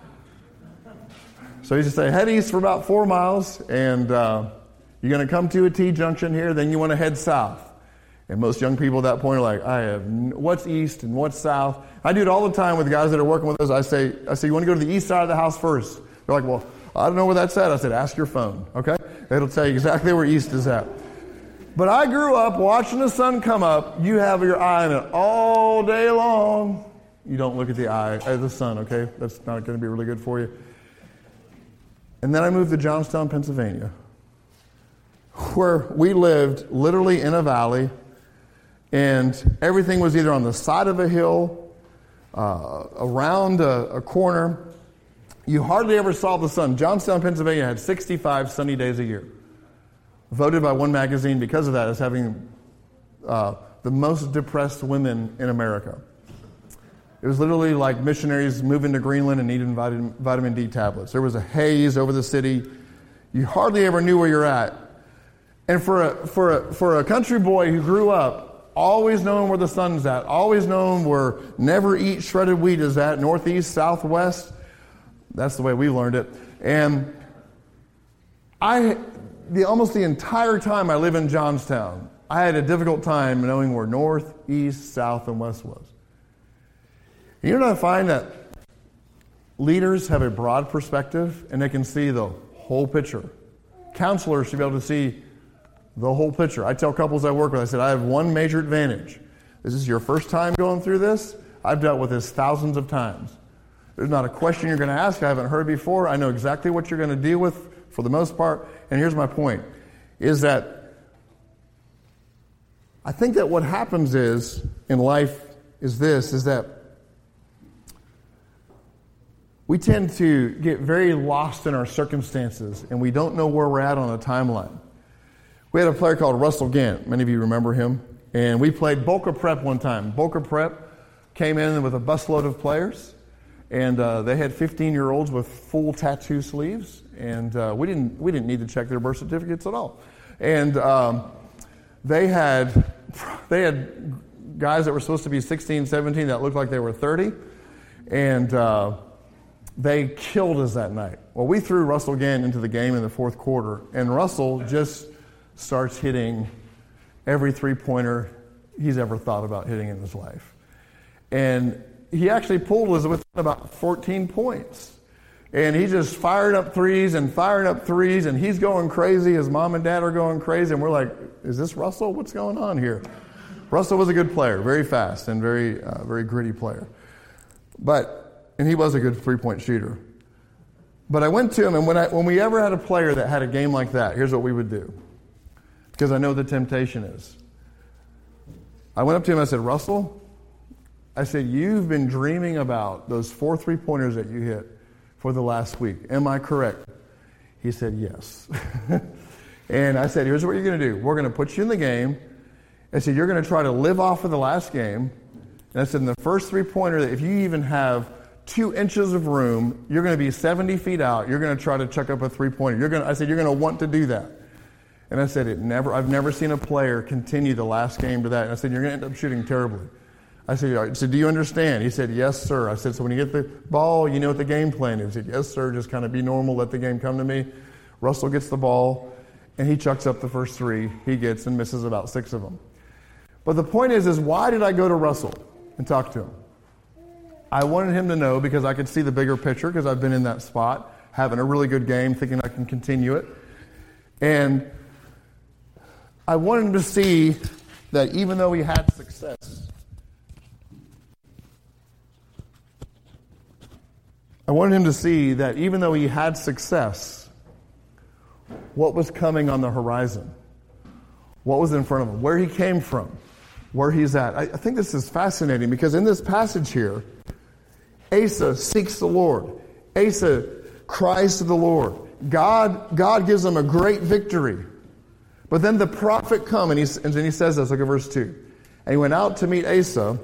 So he's going to say, head east for about 4 miles, and you're going to come to a T-junction here, then you want to head south. And most young people at that point are like, what's east and what's south? I do it all the time with guys that are working with us. I say, you want to go to the east side of the house first? They're like, well, I don't know where that's at. I said, ask your phone, okay? It'll tell you exactly where east is at. But I grew up watching the sun come up. You have your eye on it all day long. You don't look at the eye of the sun, okay? That's not going to be really good for you. And then I moved to Johnstown, Pennsylvania, where we lived literally in a valley, and everything was either on the side of a hill, around a corner. You hardly ever saw the sun. Johnstown, Pennsylvania had 65 sunny days a year. Voted by one magazine because of that as having the most depressed women in America. It was literally like missionaries moving to Greenland and needing vitamin D tablets. There was a haze over the city. You hardly ever knew where you're at. And for a country boy who grew up always knowing where the sun's at, always knowing where never eat shredded wheat is at, northeast, southwest, that's the way we learned it. And almost the entire time I live in Johnstown, I had a difficult time knowing where north, east, south, and west was. And you know what I find? That leaders have a broad perspective and they can see the whole picture. Counselors should be able to see the whole picture. I tell couples I work with, I said, I have one major advantage. This is your first time going through this. I've dealt with this thousands of times. There's not a question you're going to ask I haven't heard before. I know exactly what you're going to deal with for the most part. And here's my point, is that I think that what happens is, in life, is that we tend to get very lost in our circumstances and we don't know where we're at on a timeline. We had a player called Russell Gant. Many of you remember him. And we played Boca Prep one time. Boca Prep came in with a busload of players. And they had 15-year-olds with full tattoo sleeves. And we didn't need to check their birth certificates at all. And they had guys that were supposed to be 16, 17 that looked like they were 30. And they killed us that night. Well, we threw Russell Gant into the game in the fourth quarter. And Russell just starts hitting every three-pointer he's ever thought about hitting in his life. And he actually pulled us within about 14 points. And he just fired up threes, and he's going crazy. His mom and dad are going crazy, and we're like, is this Russell? What's going on here? Russell was a good player, very fast and very gritty player. And he was a good three-point shooter. But I went to him, and when we ever had a player that had a game like that, here's what we would do. Because I know the temptation is. I went up to him and I said, Russell, I said, you've been dreaming about those 4 3-pointers that you hit for the last week. Am I correct? He said, yes. And I said, here's what you're going to do. We're going to put you in the game. I said, you're going to try to live off of the last game. And I said, in the first 3-pointer, if you even have 2 inches of room, you're going to be 70 feet out. You're going to try to chuck up a 3-pointer. I said, you're going to want to do that. And I said, I've never seen a player continue the last game to that. And I said, you're going to end up shooting terribly. I said, do you understand? He said, yes, sir. I said, so when you get the ball, you know what the game plan is. He said, yes, sir, just kind of be normal, let the game come to me. Russell gets the ball, and he chucks up the first 3 he gets and misses about 6 of them. But the point is why did I go to Russell and talk to him? I wanted him to know because I could see the bigger picture because I've been in that spot, having a really good game, thinking I can continue it. And I wanted him to see that even though he had success, what was coming on the horizon, what was in front of him, where he came from, where he's at. I think this is fascinating because in this passage here, Asa seeks the Lord. Asa cries to the Lord. God gives him a great victory. But then the prophet comes and then he says this, look at verse 2. And he went out to meet Asa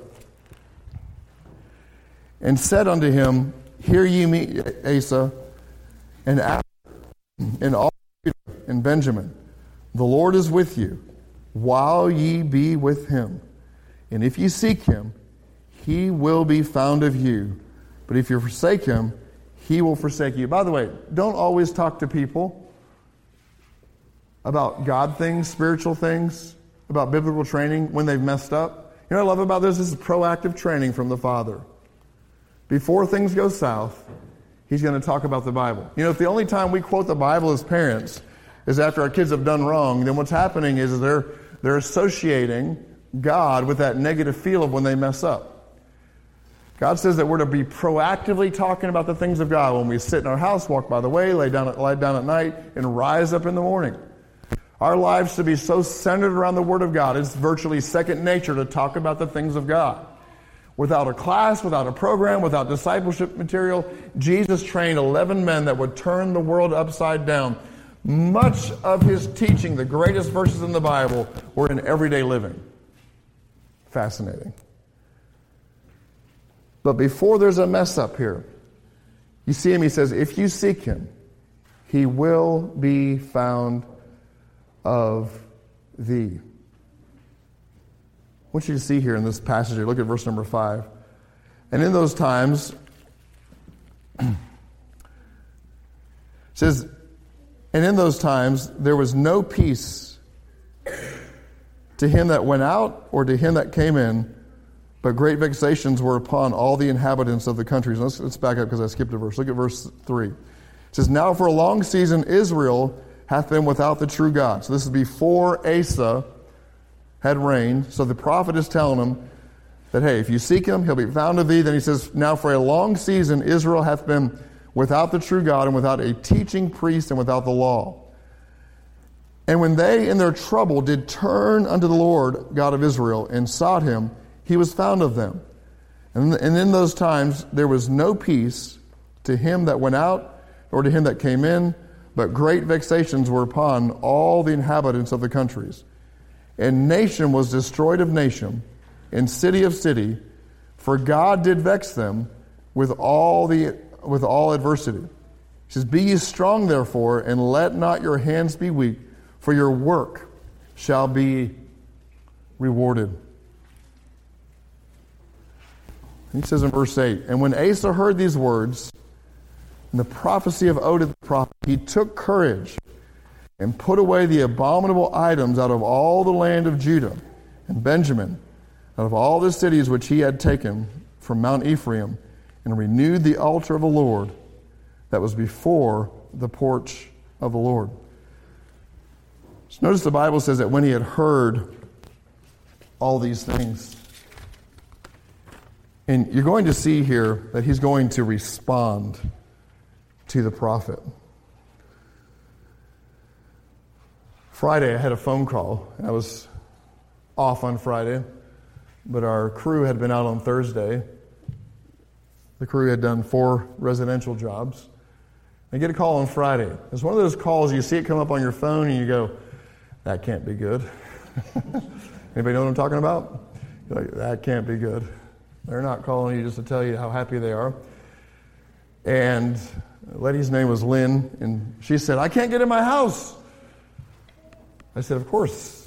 and said unto him, hear ye me, Asa, and Asher, and all Judah and Benjamin. The Lord is with you, while ye be with him. And if ye seek him, he will be found of you. But if you forsake him, he will forsake you. By the way, don't always talk to people about God things, spiritual things, about biblical training when they've messed up. You know what I love about this? This is proactive training from the Father. Before things go south, he's going to talk about the Bible. You know, if the only time we quote the Bible as parents is after our kids have done wrong, then what's happening is they're associating God with that negative feel of when they mess up. God says that we're to be proactively talking about the things of God when we sit in our house, walk by the way, lie down at night, and rise up in the morning. Our lives should be so centered around the Word of God. It's virtually second nature to talk about the things of God. Without a class, without a program, without discipleship material, Jesus trained 11 men that would turn the world upside down. Much of his teaching, the greatest verses in the Bible, were in everyday living. Fascinating. But before there's a mess up here, you see him, he says, if you seek him, he will be found of thee. I want you to see here in this passage, look at verse number 5. And in those times, it says, and in those times there was no peace to him that went out or to him that came in, but great vexations were upon all the inhabitants of the countries. Let's back up because I skipped a verse. Look at verse 3. It says, now for a long season Israel hath been without the true God. So this is before Asa had reigned. So the prophet is telling him that, hey, if you seek him, he'll be found of thee. Then he says, now for a long season Israel hath been without the true God and without a teaching priest and without the law. And when they in their trouble did turn unto the Lord God of Israel and sought him, he was found of them. And in those times there was no peace to him that went out or to him that came in, but great vexations were upon all the inhabitants of the countries. And nation was destroyed of nation, and city of city, for God did vex them with all adversity. He says, be ye strong therefore, and let not your hands be weak, for your work shall be rewarded. He says in verse 8, and when Asa heard these words, and the prophecy of Oded the prophet, he took courage and put away the abominable items out of all the land of Judah and Benjamin, out of all the cities which he had taken from Mount Ephraim, and renewed the altar of the Lord that was before the porch of the Lord. So notice the Bible says that when he had heard all these things, and you're going to see here that he's going to respond to the prophet. Friday, I had a phone call. I was off on Friday, but our crew had been out on Thursday. The crew had done 4 residential jobs. I get a call on Friday. It's one of those calls, you see it come up on your phone, and you go, that can't be good. Anybody know what I'm talking about? You're like, that can't be good. They're not calling you just to tell you how happy they are. And the lady's name was Lynn, and she said, I can't get in my house. I said, of course.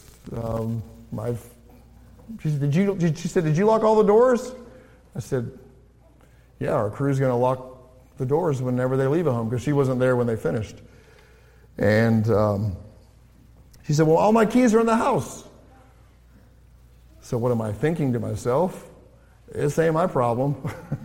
She said, did you lock all the doors? I said, yeah, our crew's going to lock the doors whenever they leave a home, because she wasn't there when they finished. And she said, well, all my keys are in the house. So what am I thinking to myself? This ain't my problem.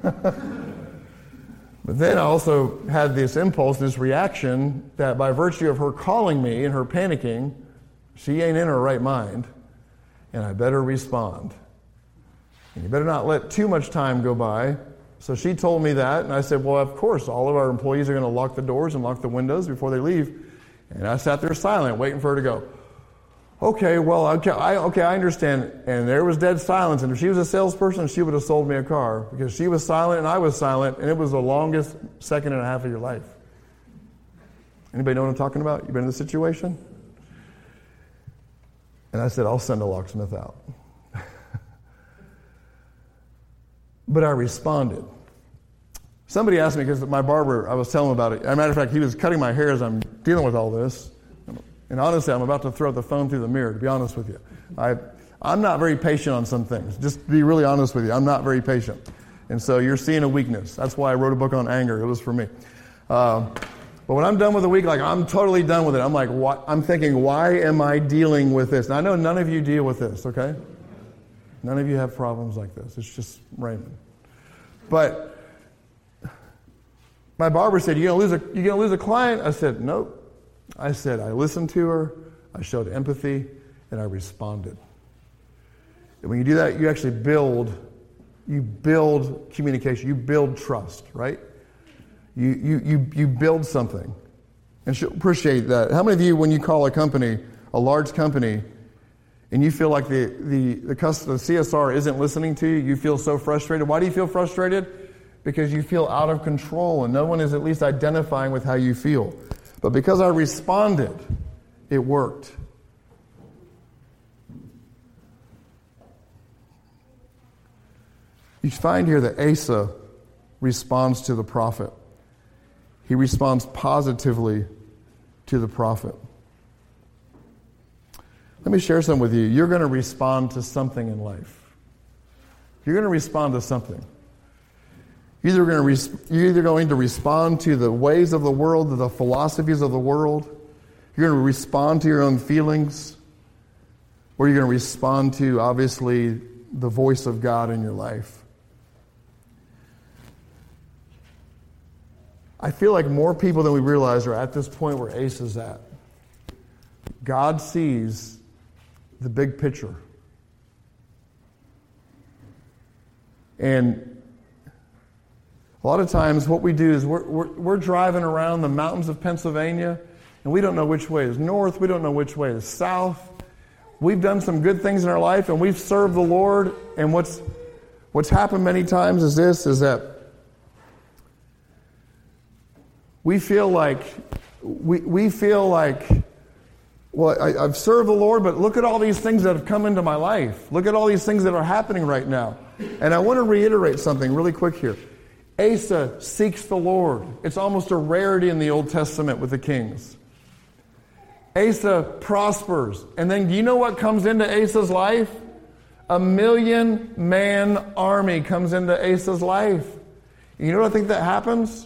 But then I also had this impulse, this reaction, that by virtue of her calling me and her panicking, she ain't in her right mind, and I better respond. And you better not let too much time go by. So she told me that, and I said, well, of course, all of our employees are going to lock the doors and lock the windows before they leave. And I sat there silent, waiting for her to go, okay, well, I understand. And there was dead silence. And if she was a salesperson, she would have sold me a car, because she was silent and I was silent, and it was the longest second and a half of your life. Anybody know what I'm talking about? You been in this situation? And I said, I'll send a locksmith out. But I responded. Somebody asked me, because my barber, I was telling him about it. As a matter of fact, he was cutting my hair as I'm dealing with all this. And honestly, I'm about to throw the phone through the mirror, to be honest with you. I'm not very patient on some things. Just to be really honest with you, I'm not very patient. And so you're seeing a weakness. That's why I wrote a book on anger. It was for me. But when I'm done with a week, like I'm totally done with it. I'm like, what? I'm thinking, why am I dealing with this? And I know none of you deal with this, okay? None of you have problems like this. It's just Raymond. But my barber said, you gonna lose a client? I said, nope. I said, I listened to her, I showed empathy, and I responded. And when you do that, you actually build communication, you build trust, right? You build something. And she'll appreciate that. How many of you, when you call a company, a large company, and you feel like the CSR isn't listening to you, you feel so frustrated. Why do you feel frustrated? Because you feel out of control, and no one is at least identifying with how you feel. But because I responded, it worked. You find here that Asa responds to the prophet. He responds positively to the prophet. Let me share something with you. You're going to respond to something in life. You're going to respond to something. You're either going to respond to the ways of the world, to the philosophies of the world. You're going to respond to your own feelings. Or you're going to respond to, obviously, the voice of God in your life. I feel like more people than we realize are at this point where Asa is at. God sees the big picture. And a lot of times what we do is we're driving around the mountains of Pennsylvania and we don't know which way is north, we don't know which way is south. We've done some good things in our life and we've served the Lord, and what's happened many times is that we feel like, well, I've served the Lord, but look at all these things that have come into my life. Look at all these things that are happening right now. And I want to reiterate something really quick here. Asa seeks the Lord. It's almost a rarity in the Old Testament with the kings. Asa prospers. And then do you know what comes into Asa's life? 1,000,000-man army comes into Asa's life. You know what I think that happens?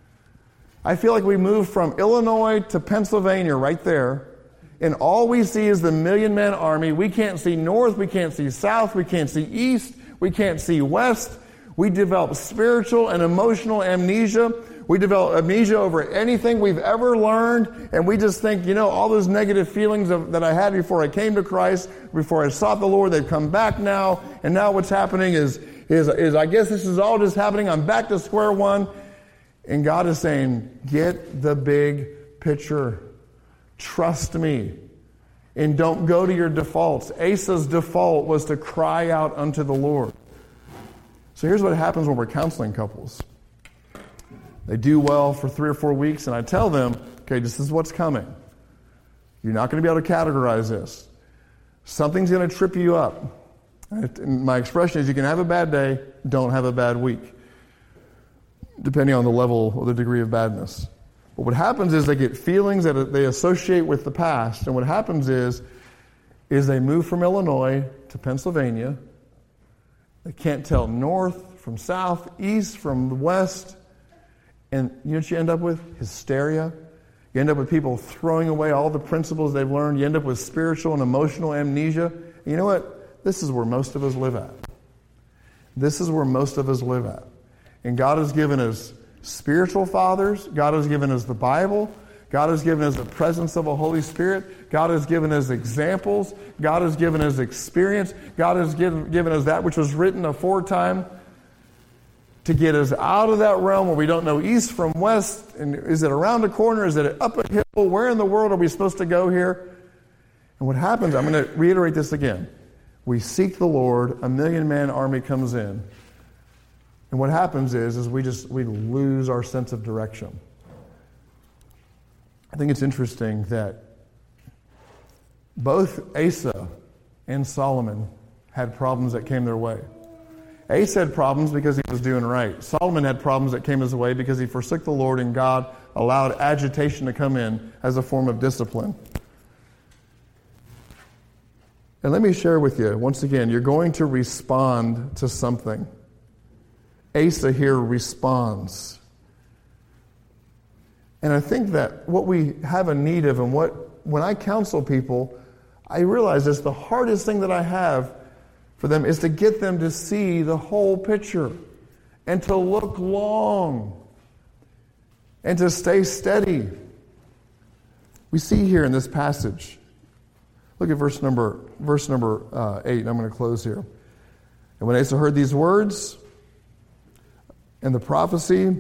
I feel like we move from Illinois to Pennsylvania right there, and all we see is the 1,000,000-man army. We can't see north, we can't see south, we can't see east, we can't see west. We develop spiritual and emotional amnesia. We develop amnesia over anything we've ever learned, and we just think, all those negative feelings that I had before I came to Christ, before I sought the Lord, they've come back now, and now what's happening is I guess this is all just happening. I'm back to square one. And God is saying, get the big picture. Trust me. And don't go to your defaults. Asa's default was to cry out unto the Lord. So here's what happens when we're counseling couples. They do well for 3 or 4 weeks, and I tell them, okay, this is what's coming. You're not going to be able to categorize this. Something's going to trip you up. And my expression is, you can have a bad day, don't have a bad week, depending on the level or the degree of badness. But what happens is they get feelings that they associate with the past. And what happens is they move from Illinois to Pennsylvania. They can't tell north from south, east from west. And you know what you end up with? Hysteria. You end up with people throwing away all the principles they've learned. You end up with spiritual and emotional amnesia. And you know what? This is where most of us live at. This is where most of us live at. And God has given us spiritual fathers. God has given us the Bible. God has given us the presence of the Holy Spirit. God has given us examples. God has given us experience. God has given us that which was written aforetime to get us out of that realm where we don't know east from west. And is it around a corner? Is it up a hill? Where in the world are we supposed to go here? And what happens, I'm going to reiterate this again. We seek the Lord. 1,000,000-man army comes in. And what happens is we lose our sense of direction. I think it's interesting that both Asa and Solomon had problems that came their way. Asa had problems because he was doing right. Solomon had problems that came his way because he forsook the Lord, and God allowed agitation to come in as a form of discipline. And let me share with you, once again, you're going to respond to something. Asa here responds. And I think that what we have a need of, and when I counsel people, I realize it's the hardest thing that I have for them is to get them to see the whole picture and to look long and to stay steady. We see here in this passage, look at verse number 8, and I'm going to close here. And when Asa heard these words, and the prophecy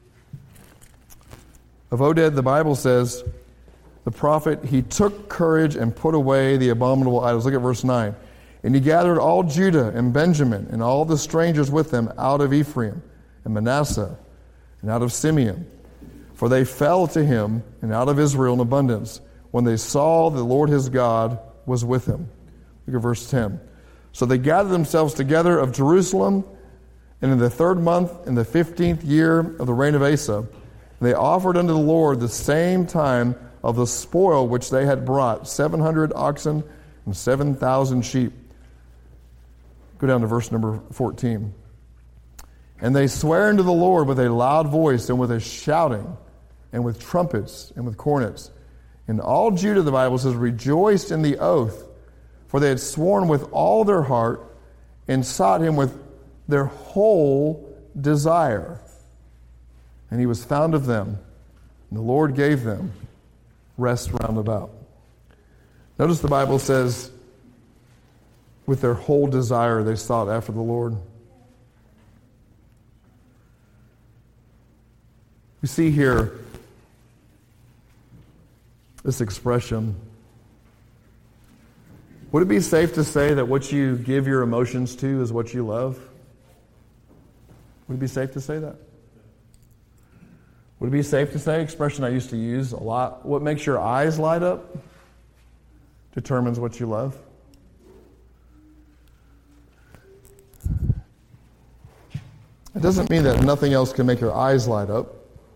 of Oded, the Bible says, the prophet, he took courage and put away the abominable idols. Look at verse 9. And he gathered all Judah and Benjamin and all the strangers with them out of Ephraim and Manasseh and out of Simeon. For they fell to him and out of Israel in abundance when they saw the Lord his God was with him. Look at verse 10. So they gathered themselves together of Jerusalem, and in the 3rd month, in the 15th year of the reign of Asa, they offered unto the Lord the same time of the spoil which they had brought, 700 oxen and 7,000 sheep. Go down to verse number 14. And they swear unto the Lord with a loud voice and with a shouting and with trumpets and with cornets. And all Judah, the Bible says, rejoiced in the oath, for they had sworn with all their heart and sought him with their whole desire. And he was found of them, and the Lord gave them rest round about. Notice the Bible says, with their whole desire they sought after the Lord. We see here this expression. Would it be safe to say that what you give your emotions to is what you love? Would it be safe to say that? Would it be safe to say, expression I used to use a lot, what makes your eyes light up determines what you love? It doesn't mean that nothing else can make your eyes light up.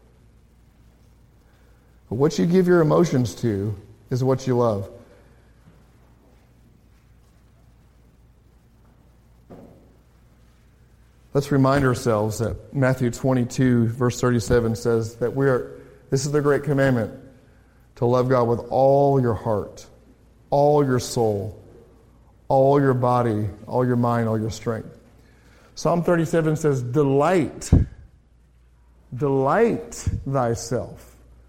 But what you give your emotions to is what you love. Let's remind ourselves that Matthew 22, verse 37 says that this is the great commandment, to love God with all your heart, all your soul, all your body, all your mind, all your strength. Psalm 37 says, delight thyself.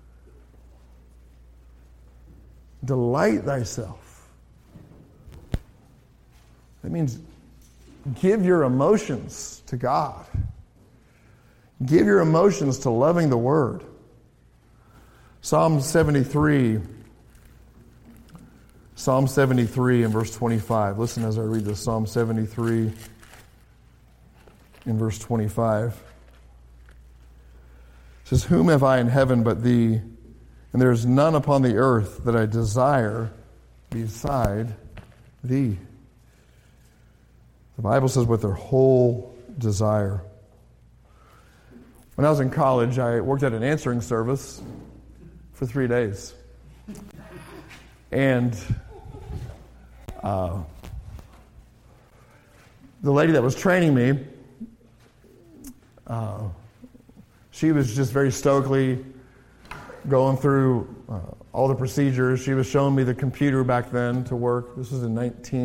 Delight thyself. That means give your emotions to God. Give your emotions to loving the Word. Psalm 73 in verse 25. Listen as I read this. Psalm 73 in verse 25. It says, whom have I in heaven but thee? And there is none upon the earth that I desire beside thee. The Bible says with their whole desire. When I was in college, I worked at an answering service for 3 days. And the lady that was training me, she was just very stoically going through all the procedures. She was showing me the computer back then to work. This was in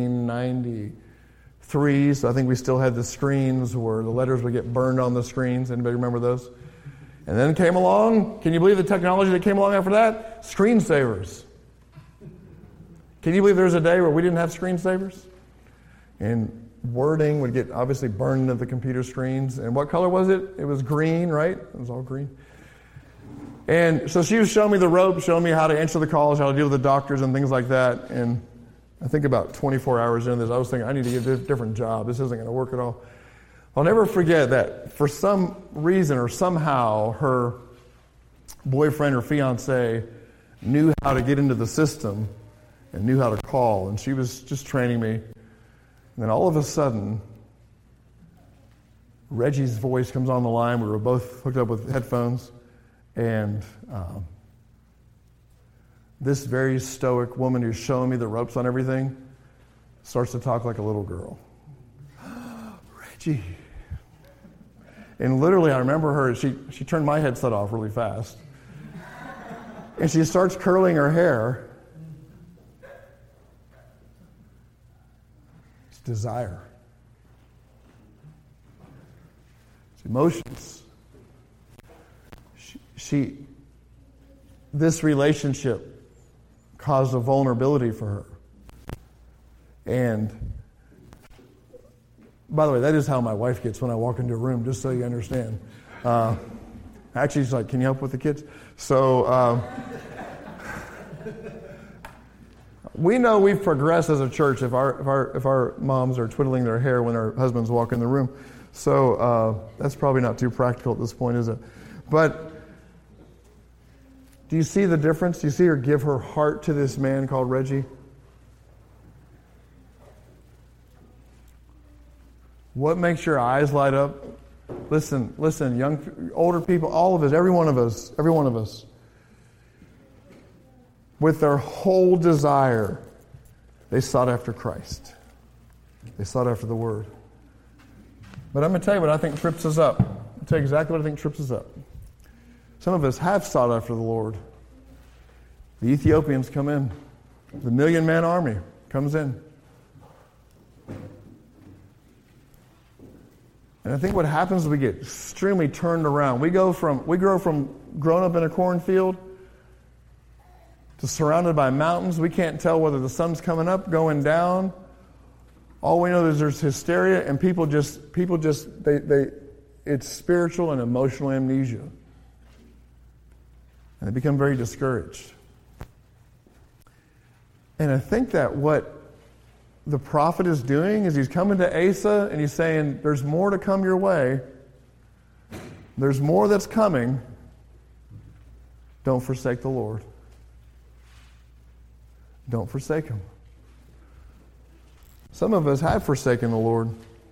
1993, so I think we still had the screens where the letters would get burned on the screens. Anybody remember those? And then came along, can you believe the technology that came along after that? Screensavers. Can you believe there was a day where we didn't have screensavers? And wording would get obviously burned into the computer screens. And what color was it? It was green, right? It was all green. And so she was showing me the ropes, showing me how to answer the calls, how to deal with the doctors and things like that. And I think about 24 hours into this, I was thinking, I need to get a different job. This isn't going to work at all. I'll never forget that for some reason or somehow her boyfriend or fiance knew how to get into the system and knew how to call. And she was just training me. And then all of a sudden, Reggie's voice comes on the line. We were both hooked up with headphones. And this very stoic woman who's showing me the ropes on everything starts to talk like a little girl. Reggie. And literally, I remember her, she turned my headset off really fast. And she starts curling her hair. It's desire. It's emotions. This relationship caused a vulnerability for her. And by the way, that is how my wife gets when I walk into a room, just so you understand. Actually, she's like, can you help with the kids? So we know we've progressed as a church if our moms are twiddling their hair when our husbands walk in the room. So that's probably not too practical at this point, is it? But do you see the difference? Do you see her give her heart to this man called Reggie? What makes your eyes light up? Listen, older people, all of us, every one of us, with their whole desire, They sought after Christ. They sought after the Word. But I'm going to tell you what I think trips us up. I'll tell you exactly what I think trips us up. Some of us have sought after the Lord. The Ethiopians come in. The 1,000,000-man army comes in. And I think what happens is we get extremely turned around. We grow from growing up in a cornfield to surrounded by mountains. We can't tell whether the sun's coming up, going down. All we know is there's hysteria, and people just it's spiritual and emotional amnesia. And they become very discouraged. And I think that what the prophet is doing is he's coming to Asa and he's saying, there's more to come your way. There's more that's coming. Don't forsake the Lord. Don't forsake Him. Some of us have forsaken the Lord.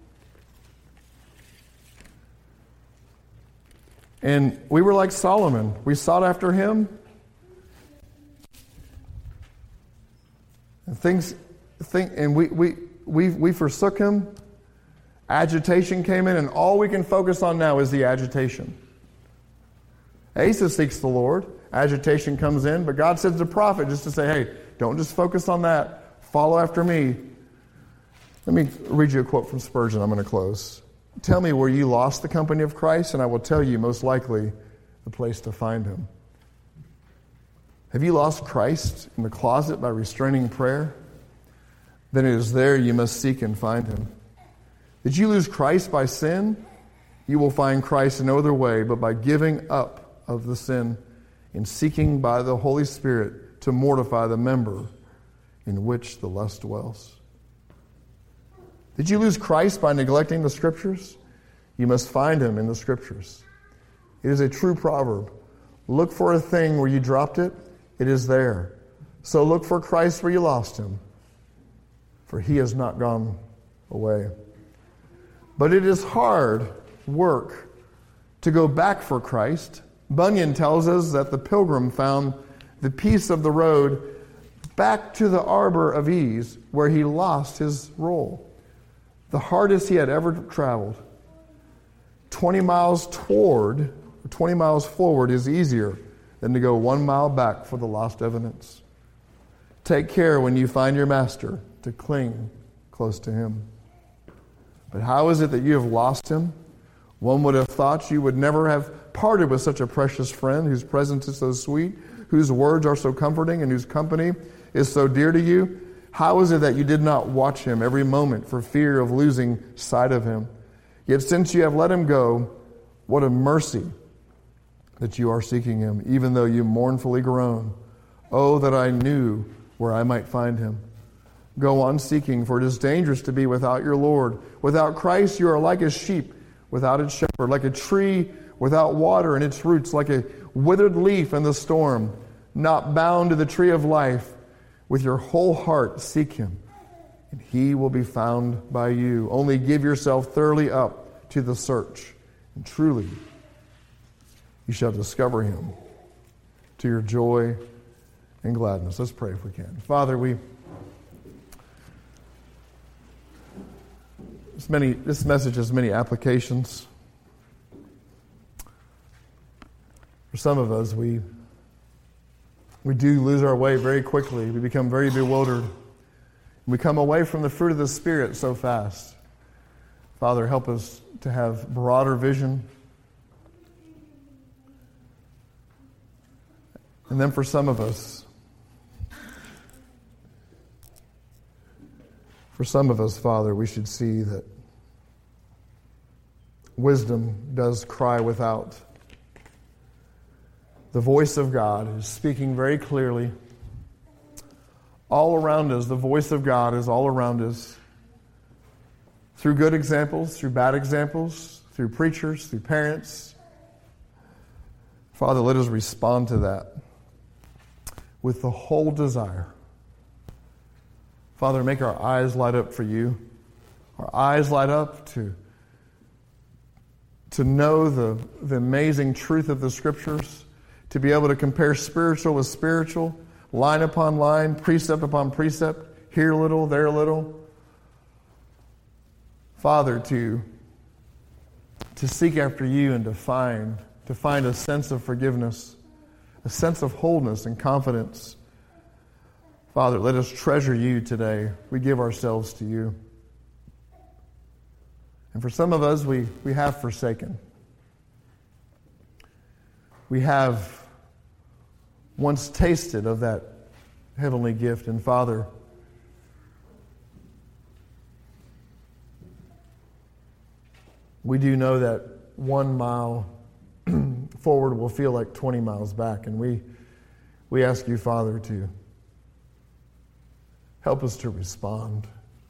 And we were like Solomon. We sought after Him. And we forsook Him. Agitation came in, and all we can focus on now is the agitation. Asa seeks the Lord. Agitation comes in, but God sends the prophet just to say, hey, don't just focus on that. Follow after me. Let me read you a quote from Spurgeon. I'm going to close. Tell me where you lost the company of Christ, and I will tell you most likely the place to find Him. Have you lost Christ in the closet by restraining prayer? Then it is there you must seek and find Him. Did you lose Christ by sin? You will find Christ in no other way but by giving up of the sin and seeking by the Holy Spirit to mortify the member in which the lust dwells. Did you lose Christ by neglecting the Scriptures? You must find Him in the Scriptures. It is a true proverb. Look for a thing where you dropped it, it is there. So look for Christ where you lost Him, for He has not gone away. But it is hard work to go back for Christ. Bunyan tells us that the pilgrim found the peace of the road back to the arbor of ease where he lost his role. The hardest he had ever traveled. 20 miles forward is easier than to go 1 mile back for the lost evidence. Take care when you find your master to cling close to Him. But how is it that you have lost Him? One would have thought you would never have parted with such a precious friend whose presence is so sweet, whose words are so comforting, and whose company is so dear to you. How is it that you did not watch Him every moment for fear of losing sight of Him? Yet since you have let Him go, what a mercy that you are seeking Him, even though you mournfully groan. Oh, that I knew where I might find Him. Go on seeking, for it is dangerous to be without your Lord. Without Christ, you are like a sheep without its shepherd, like a tree without water in its roots, like a withered leaf in the storm, not bound to the tree of life. With your whole heart seek Him, and He will be found by you. Only give yourself thoroughly up to the search, and truly you shall discover Him to your joy and gladness. Let's pray if we can. Father, this message has many applications. For some of us, we do lose our way very quickly. We become very bewildered. We come away from the fruit of the Spirit so fast. Father, help us to have broader vision. And then for some of us, Father, we should see that wisdom does cry without. The voice of God is speaking very clearly. All around us, the voice of God is all around us. Through good examples, through bad examples, through preachers, through parents. Father, let us respond to that with the whole desire. Father, make our eyes light up for You. Our eyes light up to know the amazing truth of the Scriptures, to be able to compare spiritual with spiritual, line upon line, precept upon precept, here a little, there a little. Father, to seek after you and to find a sense of forgiveness, a sense of wholeness and confidence. Father, let us treasure you today. We give ourselves to you. And for some of us, we have forsaken. We have once tasted of that heavenly gift. And Father, we do know that 1 mile forward will feel like 20 miles back. And we ask you, Father, to help us to respond.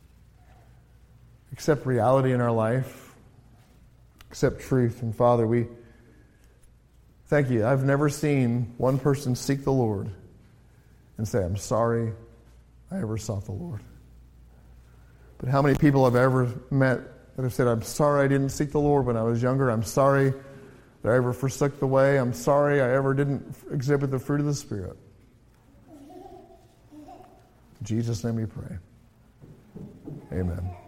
Accept reality in our life. Accept truth. And Father, we thank you. I've never seen one person seek the Lord and say, I'm sorry I ever sought the Lord. But how many people I've ever met that have said, I'm sorry I didn't seek the Lord when I was younger. I'm sorry that I ever forsook the way. I'm sorry I ever didn't exhibit the fruit of the Spirit. In Jesus' name we pray. Amen.